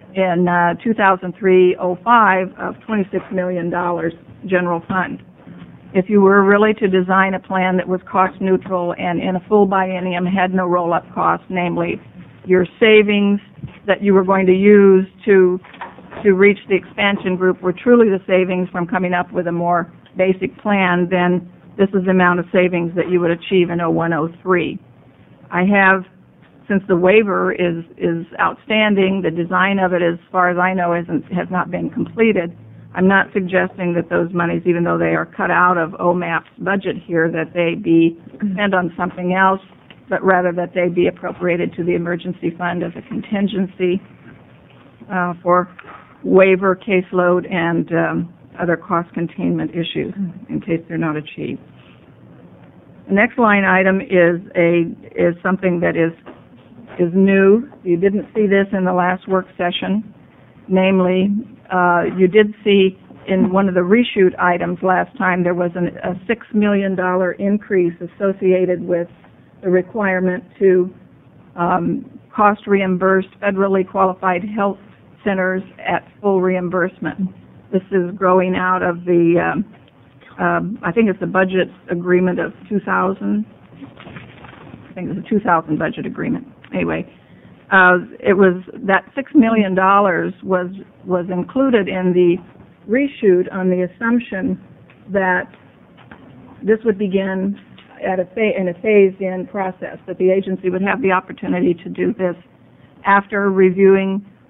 2003-05 of $26 million general fund. If you were really to design a plan that was cost neutral and in a full biennium had no roll-up cost, namely your savings that you were going to use to reach the expansion group were truly the savings from coming up with a more basic plan, then this is the amount of savings that you would achieve in 0103. I have, since the waiver is outstanding, the design of it, as far as I know, has not been completed. I'm not suggesting that those monies, even though they are cut out of OMAP's budget here, that they be spent on something else, but rather that they be appropriated to the emergency fund as a contingency for waiver, caseload, and other cost containment issues in case they're not achieved. The next line item is something that is new. You didn't see this in the last work session. Namely, you did see in one of the reshoot items last time there was a $6 million increase associated with the requirement to cost reimburse federally qualified health centers at full reimbursement. This is growing out of the, I think it's the budget agreement of 2000. I think it's a 2000 budget agreement. Anyway, it was that $6 million was included in the reshoot on the assumption that this would begin in a phased-in process, that the agency would have the opportunity to do this after reviewing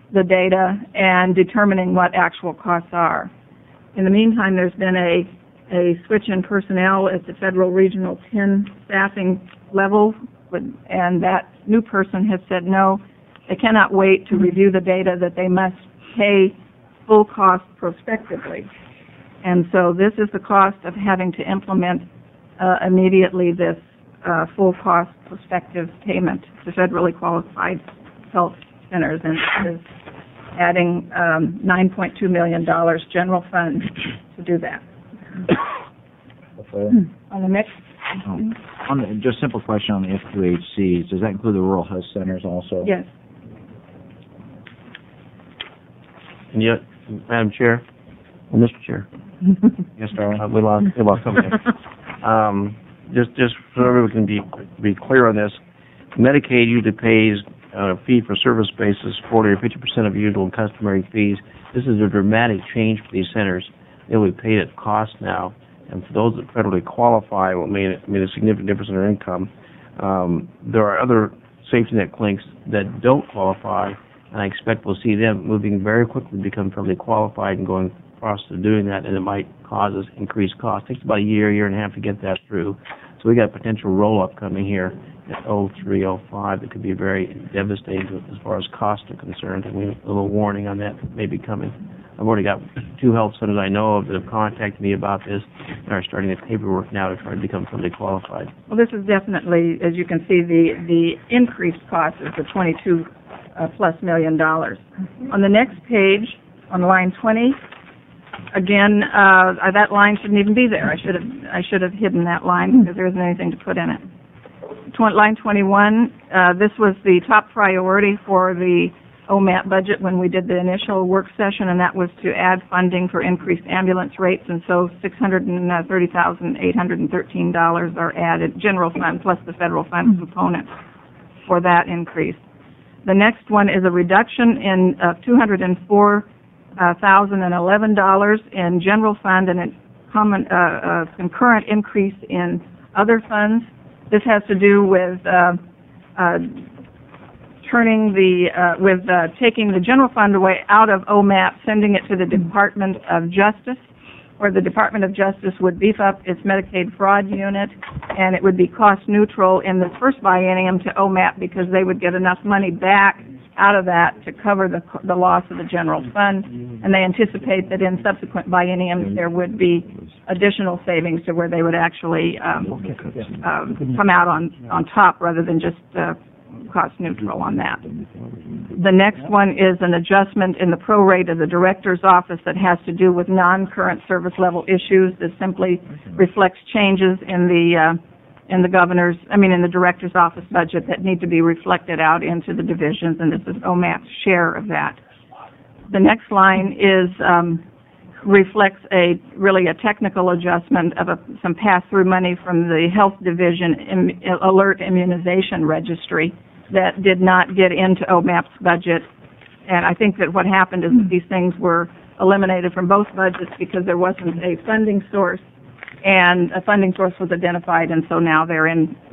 the data and determining what actual costs are. In the meantime, there's been a switch in personnel at the Federal Regional 10 staffing level, and that new person has said no, they cannot wait to review the data, that they must pay full cost prospectively. And so this is the cost of having to implement immediately this full cost prospective payment to federally qualified health centers, and this is adding $9.2 million general fund to do that. On the next. Just simple question on the F2HCs. Does that include the rural health centers also? Yes. And yet, Madam Chair, or Mr. Chair. Yes, Darwin. We lost somebody. Just so everyone can be clear on this, Medicaid usually pays a fee-for-service basis 40 or 50% of usual and customary fees. This is a dramatic change for these centers. They will be paid at cost now, and for those that federally qualify, it will mean a significant difference in their income. There are other safety net clinics that don't qualify, and I expect we'll see them moving very quickly to become federally qualified and going across to doing that, and it might cause us increased costs. It takes about a year and a half to get that through. So we got a potential roll-up coming here at 03, 05 that could be very devastating as far as costs are concerned, and we have a little warning on that may be coming. I've already got 2 health centers I know of that have contacted me about this and are starting the paperwork now to try to become fully qualified. Well, this is definitely, as you can see, the increased cost is the $22+ million. On the next page, on line 20, again, that line shouldn't even be there. I should have hidden that line because there isn't anything to put in it. Line 21, this was the top priority for the OMAP budget when we did the initial work session, and that was to add funding for increased ambulance rates, and so $630,813 are added, general fund plus the federal fund component for that increase. The next one is a reduction in $204,011 in general fund and a concurrent increase in other funds. This has to do with taking the general fund away out of OMAP, sending it to the Department of Justice, where the Department of Justice would beef up its Medicaid fraud unit, and it would be cost neutral in the first biennium to OMAP because they would get enough money back out of that to cover the loss of the general fund, and they anticipate that in subsequent bienniums there would be additional savings to where they would actually come out on top rather than just cost neutral on that. The next one is an adjustment in the prorate of the director's office that has to do with non-current service level issues. This simply reflects changes in the director's office budget that need to be reflected out into the divisions, and this is OMAP's share of that. The next line reflects a technical adjustment of some pass-through money from the health division alert immunization registry that did not get into OMAP's budget. And I think that what happened is that these things were eliminated from both budgets because there wasn't a funding source, and a funding source was identified, and so now they're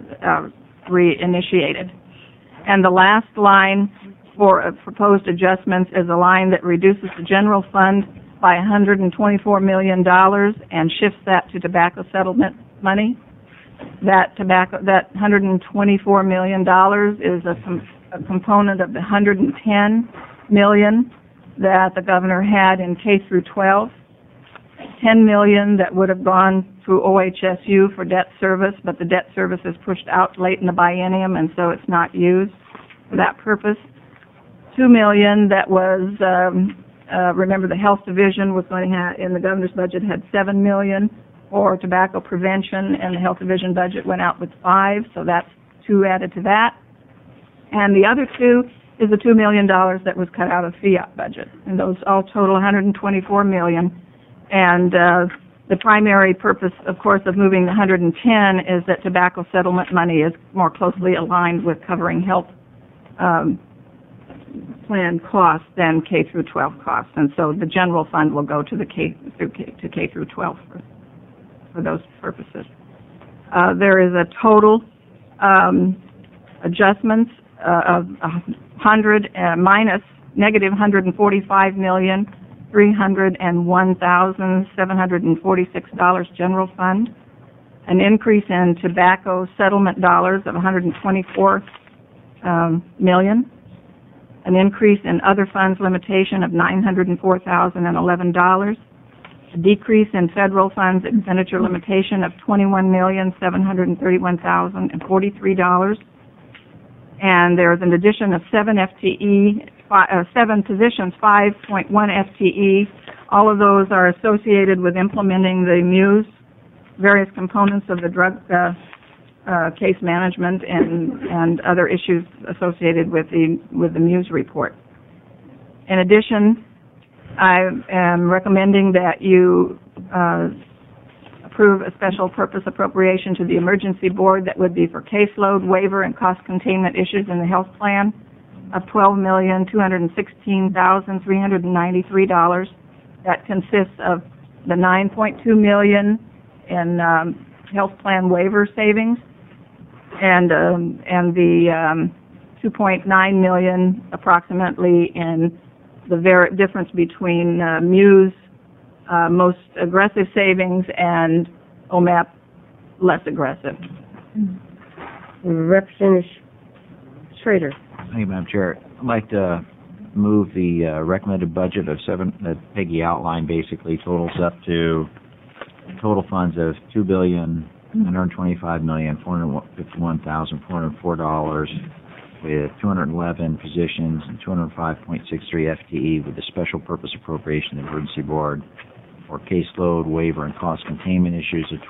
reinitiated. And the last line for proposed adjustments is a line that reduces the general fund by $124 million and shifts that to tobacco settlement money. That $124 million is a component of the $110 million that the governor had in K through 12. $10 million that would have gone through OHSU for debt service, but the debt service is pushed out late in the biennium, and so it's not used for that purpose. $2 million that was, remember the health division was going to have, in the governor's budget, had $7 million for tobacco prevention, and the health division budget went out with $5, so that's $2 added to that. And the other $2 is the $2 million that was cut out of FIAT budget, and those all total $124 million. And the primary purpose, of course, of moving the $110 is that tobacco settlement money is more closely aligned with covering health plan costs than K through 12 costs, and so the general fund will go to the K through 12 for those purposes. There is a total adjustments of $100 minus negative $145,301,746 general fund, an increase in tobacco settlement dollars of $124 million, an increase in other funds limitation of $904,011, a decrease in federal funds expenditure limitation of $21,731,043, and there's an addition of 7 FTE, 7 positions, 5.1 FTE. All of those are associated with implementing the MUSE, various components of the drug case management and other issues associated with the MUSE report. In addition, I am recommending that you approve a special purpose appropriation to the emergency board that would be for caseload, waiver, and cost containment issues in the health plan of $12,216,393. That consists of the $9.2 million in health plan waiver savings and the $2.9 million approximately in the difference between MUSE most aggressive savings and OMAP less aggressive. Representative Schrader. Thank you, Madam Chair. I'd like to move the recommended budget of that Peggy outlined basically totals up to total funds of $2,125,451,404 with 211 positions and 205.63 FTE with the special purpose appropriation of the emergency board for caseload, waiver, and cost containment issues of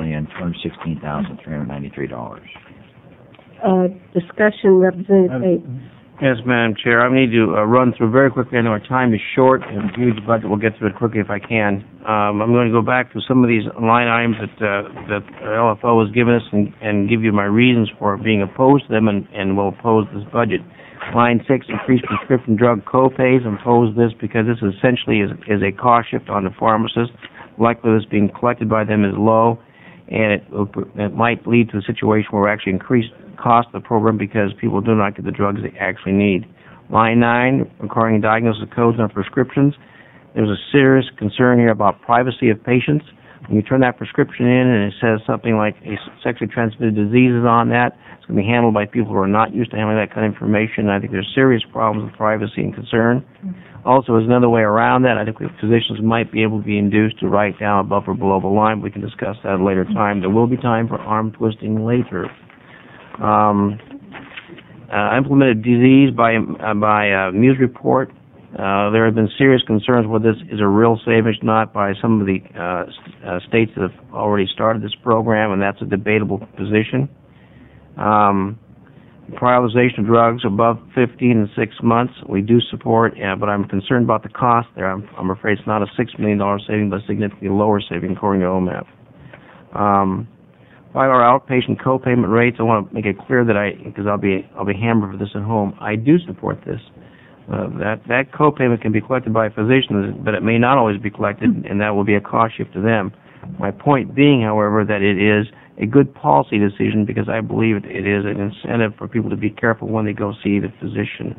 $12,216,393. Discussion, Representative Payton. Yes, Madam Chair. I need to run through very quickly. I know our time is short and huge budget. We'll get through it quickly if I can. I'm going to go back to some of these line items that LFO has given us and give you my reasons for being opposed to them and will oppose this budget. Line 6, increased prescription drug co-pays. I'm opposed to this because this essentially is a cost shift on the pharmacist. Likelihood of this being collected by them is low, and it might lead to a situation where we actually increase cost of the program because people do not get the drugs they actually need. Line 9, requiring diagnosis codes on prescriptions. There's a serious concern here about privacy of patients. When you turn that prescription in and it says something like a sexually transmitted disease is on that, it's going to be handled by people who are not used to handling that kind of information. I think there's serious problems with privacy and concern. Also, there's another way around that. I think physicians might be able to be induced to write down above or below the line. We can discuss that at a later time. There will be time for arm twisting later. Implemented disease by MUSE report. There have been serious concerns whether this is a real savings, not by some of the states that have already started this program, and that's a debatable position. Prioritization of drugs above 15 in 6 months, we do support, but I'm concerned about the cost there. I'm afraid it's not a $6 million saving, but a significantly lower saving according to OMAP. $5 outpatient co-payment rates. I want to make it clear that because I'll be hammered for this at home. I do support this. That co-payment can be collected by physicians, but it may not always be collected, and that will be a cost shift to them. My point being, however, that it is a good policy decision because I believe it is an incentive for people to be careful when they go see the physician.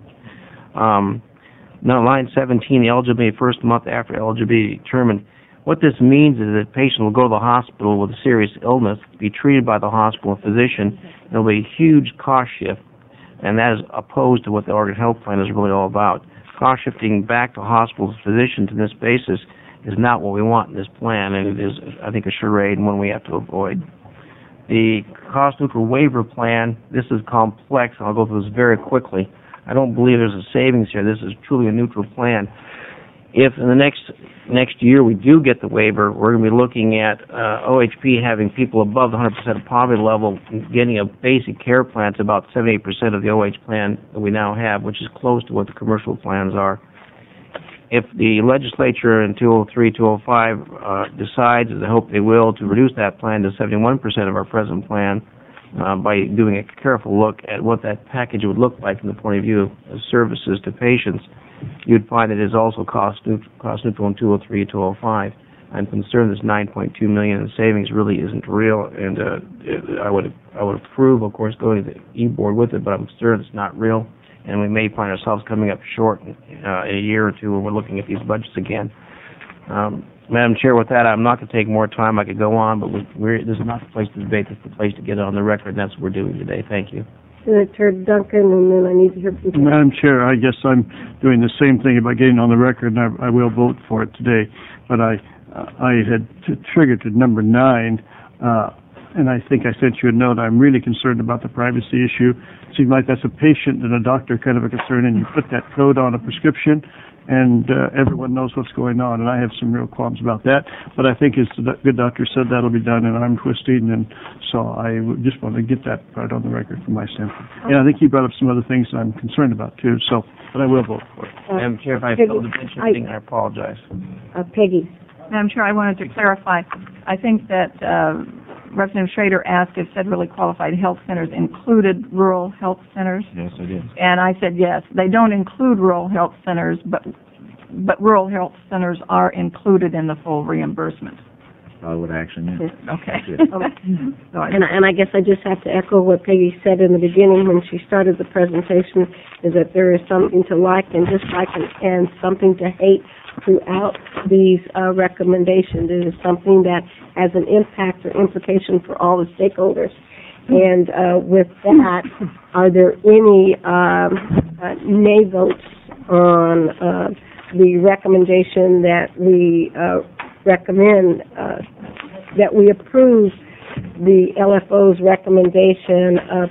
Now, line 17, the eligibility first month after eligibility determined. What this means is that a patient will go to the hospital with a serious illness, be treated by the hospital physician. There will be a huge cost shift, and that is opposed to what the Oregon Health Plan is really all about. Cost shifting back to hospital physicians on this basis is not what we want in this plan, and it is, I think, a charade and one we have to avoid. The cost-neutral waiver plan, this is complex, and I'll go through this very quickly. I don't believe there's a savings here. This is truly a neutral plan. If in the next year we do get the waiver, we're going to be looking at OHP having people above the 100% of poverty level getting a basic care plan to about 78% of the OH plan that we now have, which is close to what the commercial plans are. If the legislature in 203, 205 decides, as I hope they will, to reduce that plan to 71% of our present plan by doing a careful look at what that package would look like from the point of view of services to patients, you'd find that it is also cost neutral in 203, 205. I'm concerned this $9.2 million in savings really isn't real, and I would approve, of course, going to the E-board with it, but I'm concerned it's not real. and we may find ourselves coming up short in a year or two when we're looking at these budgets again. Madam Chair, with that, I'm not going to take more time. I could go on, but this is not the place to debate. This is the place to get it on the record, and that's what we're doing today. Thank you. Senator Duncan, and then I need to hear from you. Madam Chair, I guess I'm doing the same thing about getting on the record, and I will vote for it today. But I had triggered to number 9, and I think I sent you a note. I'm really concerned about the privacy issue. It seems like that's a patient and a doctor kind of a concern, and you put that code on a prescription, and everyone knows what's going on, and I have some real qualms about that. But I think, as the good doctor said, that'll be done in arm twisting, and so I just want to get that part on the record from my standpoint. And I think you brought up some other things I'm concerned about, too, so, but I will vote for it. Madam Chair, if I failed to mention anything, I apologize. Peggy. Madam Chair, I wanted to clarify. I think that Representative Schrader asked if federally qualified health centers included rural health centers. Yes, I did. And I said yes. They don't include rural health centers, but rural health centers are included in the full reimbursement. Probably what I actually meant. Okay. And I guess I just have to echo what Peggy said in the beginning when she started the presentation, is that there is something to like and dislike and something to hate throughout these recommendations. It is something that has an impact or implication for all the stakeholders. And with that, are there any nay votes on the recommendation that we recommend that we approve the LFO's recommendation of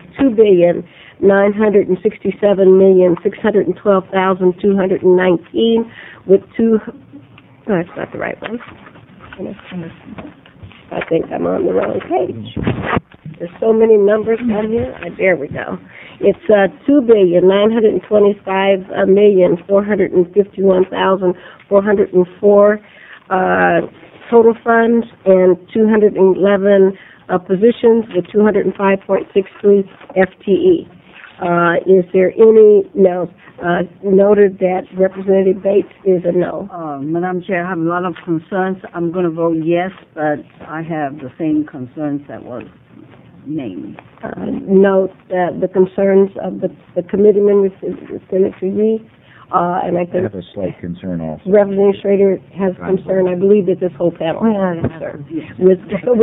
$2,967,612,219 with two. No, that's not the right one. I think I'm on the wrong page. There's so many numbers on here. There we go. It's $2,925,451,404 total funds and 211 positions with 205.63 FTE. Is there any no? Noted that Representative Bates is a no. Madam Chair, I have a lot of concerns. I'm going to vote yes, but I have the same concerns that was named. Note the concerns of the committee members, Senator Yee, and I I think have a slight concern also. Representative Schrader has concern. I believe that this whole panel has concern. With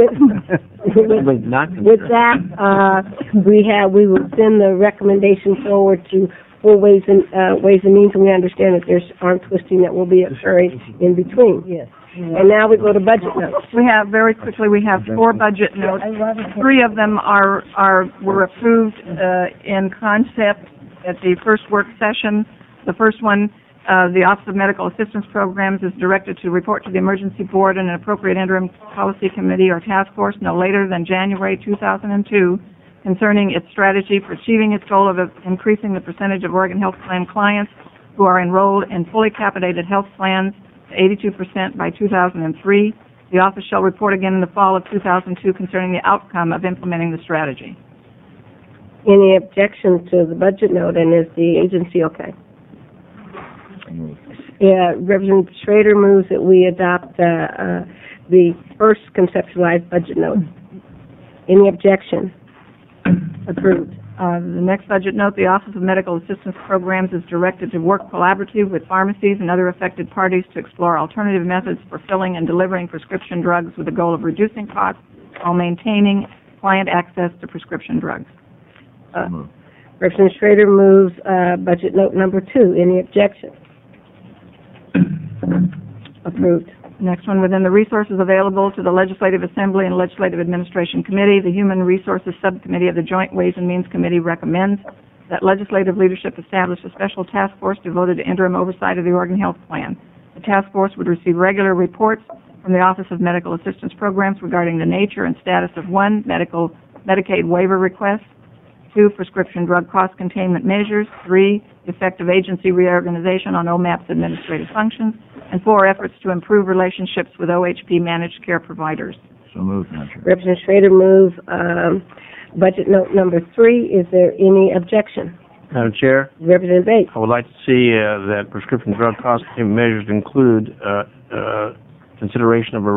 that, we will send the recommendation forward to full Ways and Means, and we understand that there's arm twisting that will be occurring in between. Yes. And now we go to budget notes. We have, very quickly, we have 4 budget notes. 3 of them were approved in concept at the first work session. The first one, the Office of Medical Assistance Programs is directed to report to the Emergency Board and an appropriate interim policy committee or task force no later than January 2002 concerning its strategy for achieving its goal of increasing the percentage of Oregon Health Plan clients who are enrolled in fully capitated health plans to 82% by 2003. The office shall report again in the fall of 2002 concerning the outcome of implementing the strategy. Any objection to the budget note, and is the agency okay? Representative Schrader moves that we adopt the first conceptualized budget note. Any objection? Approved. The next budget note, the Office of Medical Assistance Programs is directed to work collaboratively with pharmacies and other affected parties to explore alternative methods for filling and delivering prescription drugs with the goal of reducing costs while maintaining client access to prescription drugs. Representative Schrader moves budget note number 2. Any objection? Approved. Next one, within the resources available to the Legislative Assembly and Legislative Administration Committee, the Human Resources Subcommittee of the Joint Ways and Means Committee recommends that legislative leadership establish a special task force devoted to interim oversight of the Oregon Health Plan. The task force would receive regular reports from the Office of Medical Assistance Programs regarding the nature and status of 1, Medicaid waiver requests, 2, prescription drug cost containment measures, 3, effective agency reorganization on OMAP's administrative functions, and 4, efforts to improve relationships with OHP managed care providers. So moved, Madam Chair. Representative Schrader moves budget note number 3. Is there any objection? Madam Chair, Representative Bates. I would like to see that prescription drug cost containment measures include consideration of a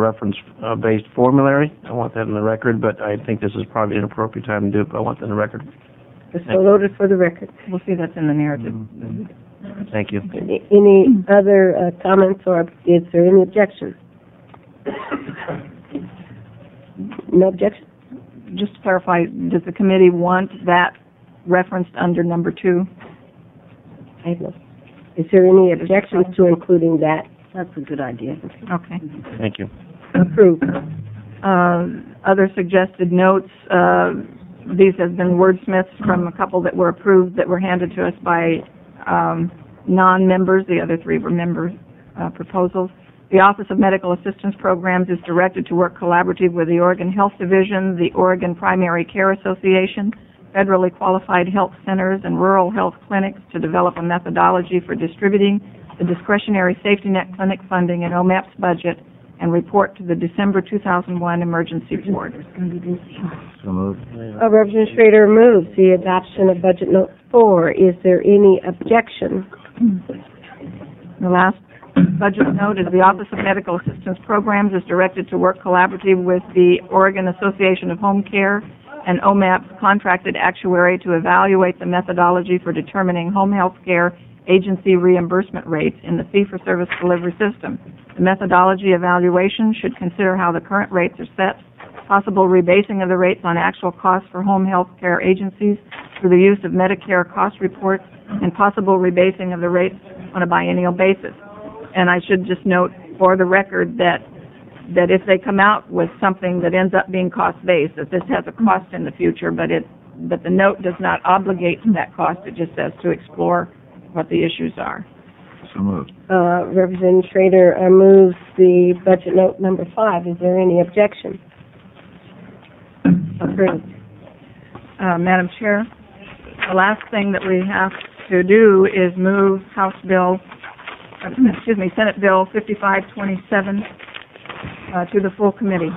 reference-based formulary. I want that in the record, but I think this is probably an appropriate time to do it, but I want that in the record. It's so noted for the record. We'll see that's in the narrative. Thank you. Any other comments, or is there any objection? No objection? Just to clarify, does the committee want that referenced under number 2? I have no. Is there any objections to including that? That's a good idea. Okay. Thank you. Approved. Other suggested notes, these have been wordsmiths from a couple that were approved that were handed to us by non-members. The other 3 were member proposals. The Office of Medical Assistance Programs is directed to work collaboratively with the Oregon Health Division, the Oregon Primary Care Association, federally qualified health centers, and rural health clinics to develop a methodology for distributing the discretionary safety net clinic funding in OMAP's budget and report to the December 2001 emergency board. So moved. Representative Schrader moves the adoption of Budget Note 4. Is there any objection? The last budget note is the Office of Medical Assistance Programs is directed to work collaboratively with the Oregon Association of Home Care and OMAP's contracted actuary to evaluate the methodology for determining home health care agency reimbursement rates in the fee-for-service delivery system. The methodology evaluation should consider how the current rates are set, possible rebasing of the rates on actual costs for home health care agencies through the use of Medicare cost reports, and possible rebasing of the rates on a biennial basis. And I should just note for the record that if they come out with something that ends up being cost-based, that this has a cost in the future, but the note does not obligate to that cost. It just says to explore what the issues are. So moved. Representative Schrader moves the Budget Note number 5. Is there any objection? Approved. Madam Chair, the last thing that we have to do is move Senate Bill 5527 to the full committee.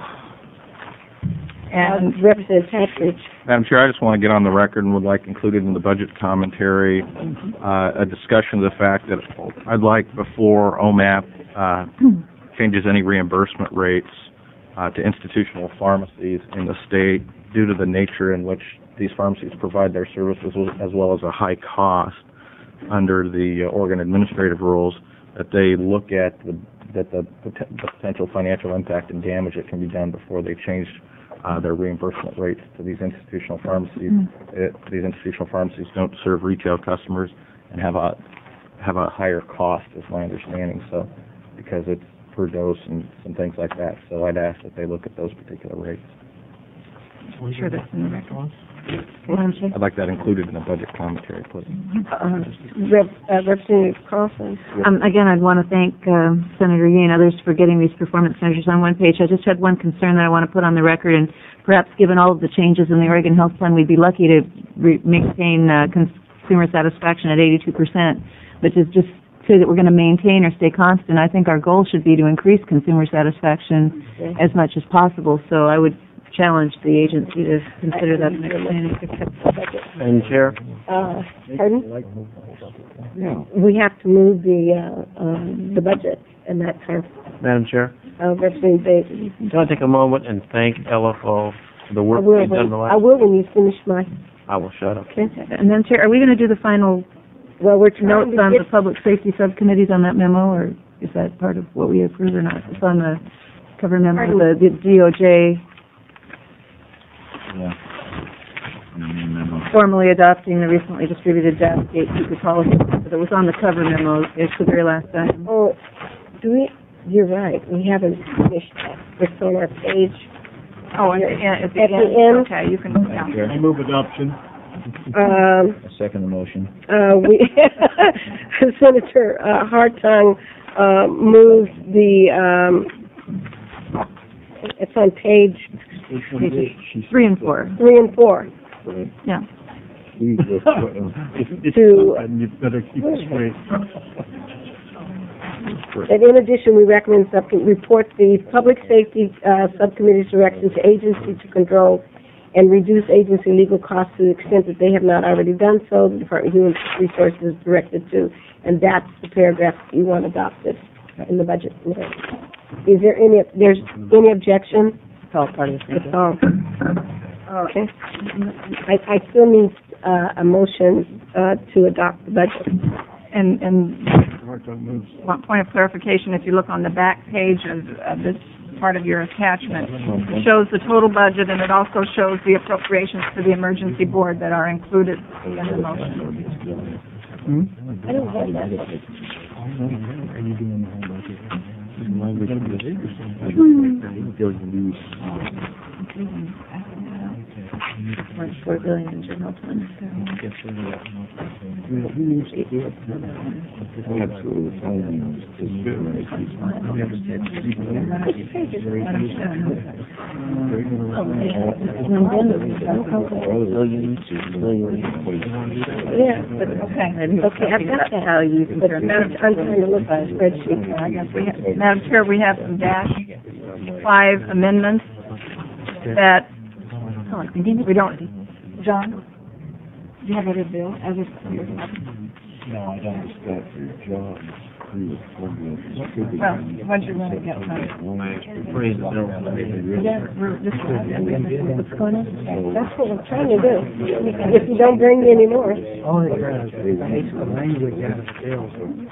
And Representative Patridge. Madam Chair, I just want to get on the record and would like included in the budget commentary a discussion of the fact that I'd like before OMAP changes any reimbursement rates to institutional pharmacies in the state due to the nature in which these pharmacies provide their services as well as a high cost under the Oregon administrative rules, that they look at the potential financial impact and damage that can be done before they change their reimbursement rates to these institutional pharmacies. These institutional pharmacies don't serve retail customers and have a higher cost, is my understanding. So, because it's per dose and some things like that. So I'd ask that they look at those particular rates. I'm sure that's in the record. I'd like that included in the budget commentary, please. Representative Carlson. Again, I'd want to thank Senator Yee and others for getting these performance measures on one page. I just had one concern that I want to put on the record, and perhaps given all of the changes in the Oregon Health Plan, we'd be lucky to maintain consumer satisfaction at 82%. But to just say that we're going to maintain or stay constant, I think our goal should be to increase consumer satisfaction as much as possible. So I would challenge the agency to consider that next planning. Madam Chair? Pardon? We have to move the budget in that time. Madam Chair? Representative Davis. Can I take a moment and thank LFO for the work they've done in the last... I will when you finish my... I will shut up. Okay. And then, Chair, are we going to do the final notes on the public safety subcommittees on that memo, or is that part of what we approve or not? It's on the cover memo, the DOJ... Yeah. Formally adopting the recently distributed DAS gatekeeper policy. It was on the cover memo. It's the very last item. Oh, you're right. We haven't finished that. It's on our page. Oh, at the end? Okay, you can, yeah. I move adoption. I second the motion. Senator Hartung moved the, it's on page 3 and 4. 3 and 4. Yeah. You better keep it straight. And in addition, we recommend report the Public Safety Subcommittee's direction to agency to control and reduce agency legal costs to the extent that they have not already done so. The Department of Human Resources is directed to, and that's the paragraph you want adopted in the budget. Is there any objection? It's all part of the same. Okay. I still need a motion to adopt the budget. And one point of clarification, if you look on the back page of this part of your attachment, it shows the total budget, and it also shows the appropriations to the emergency board that are included in the motion. I don't have that. $4 billion in general fund. Yeah, but, okay, I've got that. How you But I'm trying to look at the spreadsheet. Madam Chair, we have some dash 5 amendments that we don't, John, do you have other bills? No, I don't expect your job. Well, once you want to get some. That's what I'm trying to do. If you don't bring me any more. All it does is takes the language out of the bill.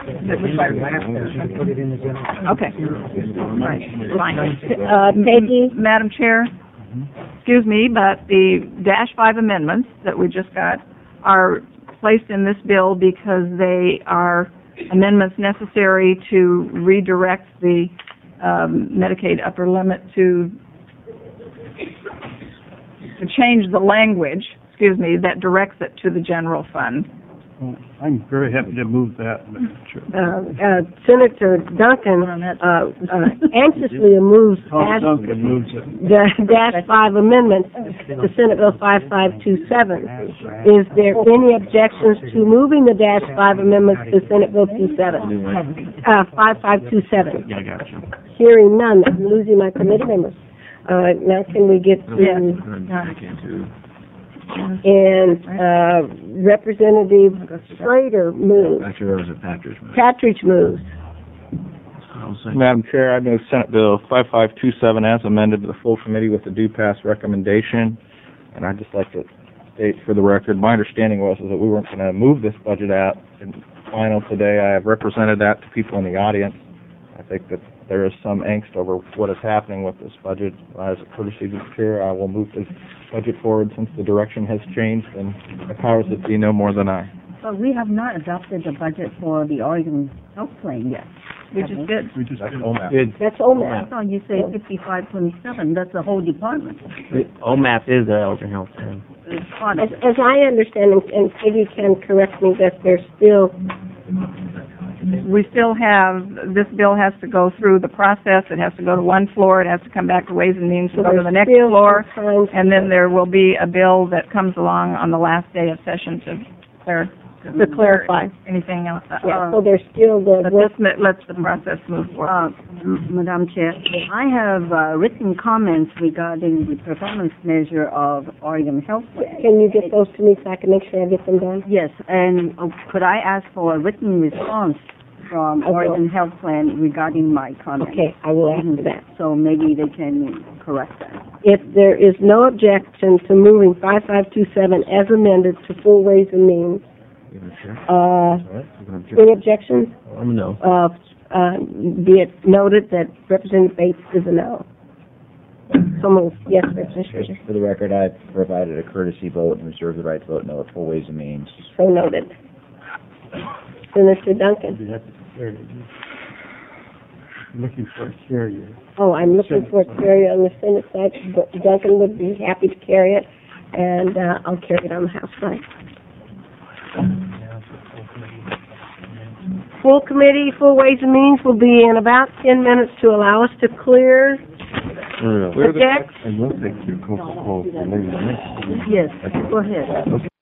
Put it in the general. Okay. Right, fine. Peggy? Madam Chair, excuse me, but the dash 5 amendments that we just got are placed in this bill because they are amendments necessary to redirect the Medicaid upper limit to change the language, that directs it to the general fund. Well, I'm very happy to move that, Mr. Chair. Senator Duncan anxiously moves Tom Duncan moves it. the dash 5 amendments to Senate Bill 5527. Is there any objections to moving the dash 5 amendments to Senate Bill 5527? Yeah, I got you. Hearing none, I'm losing my committee members. Now can we get to... And Representative Schrader moves. Actually, that was a Patridge move. Patridge moves. Madam Chair, I move Senate Bill 5527 as amended to the full committee with the due pass recommendation. And I'd just like to state for the record, my understanding was that we weren't going to move this budget out in final today. I have represented that to people in the audience. I think that there is some angst over what is happening with this budget. As a courtesy to the chair, I will move the budget forward since the direction has changed, and the powers that be know more than I. But we have not adopted the budget for the Oregon health plan yet. We just did. That's OMAP. That's OMAP. I thought you said 5527, that's the whole department. OMAP is the Oregon Health Plan. It's part of As I understand, and Peggy can correct me, that there's still... We still have, this bill has to go through the process, it has to go to one floor, it has to come back to Ways and Means to go to the next floor, and then there will be a bill that comes along on the last day of session to clarify anything else. Yeah, so there's still the... But this lets the process move forward. Madam Chair, I have written comments regarding the performance measure of Oregon Health Plan. Can you get those to me so I can make sure I get them done? Yes, and could I ask for a written response from Oregon Health Plan regarding my comments? Okay, I will ask for that. So maybe they can correct that. If there is no objection to moving 5527 as amended to full Ways and Means, any objections? No. Be it noted that Representative Bates is a no. So moved. Yes, Representative Schrader. For the record, I provided a courtesy vote and reserve the right to vote no at full Ways and Means. So noted. Senator Duncan. Looking for a carrier. Oh, I'm looking for a carrier on the Senate side, but Duncan would be happy to carry it, and I'll carry it on the House side. Full committee, full Ways and Means will be in about 10 minutes to allow us to clear the deck. And we'll take your Coca-Cola for later. Yes, go ahead.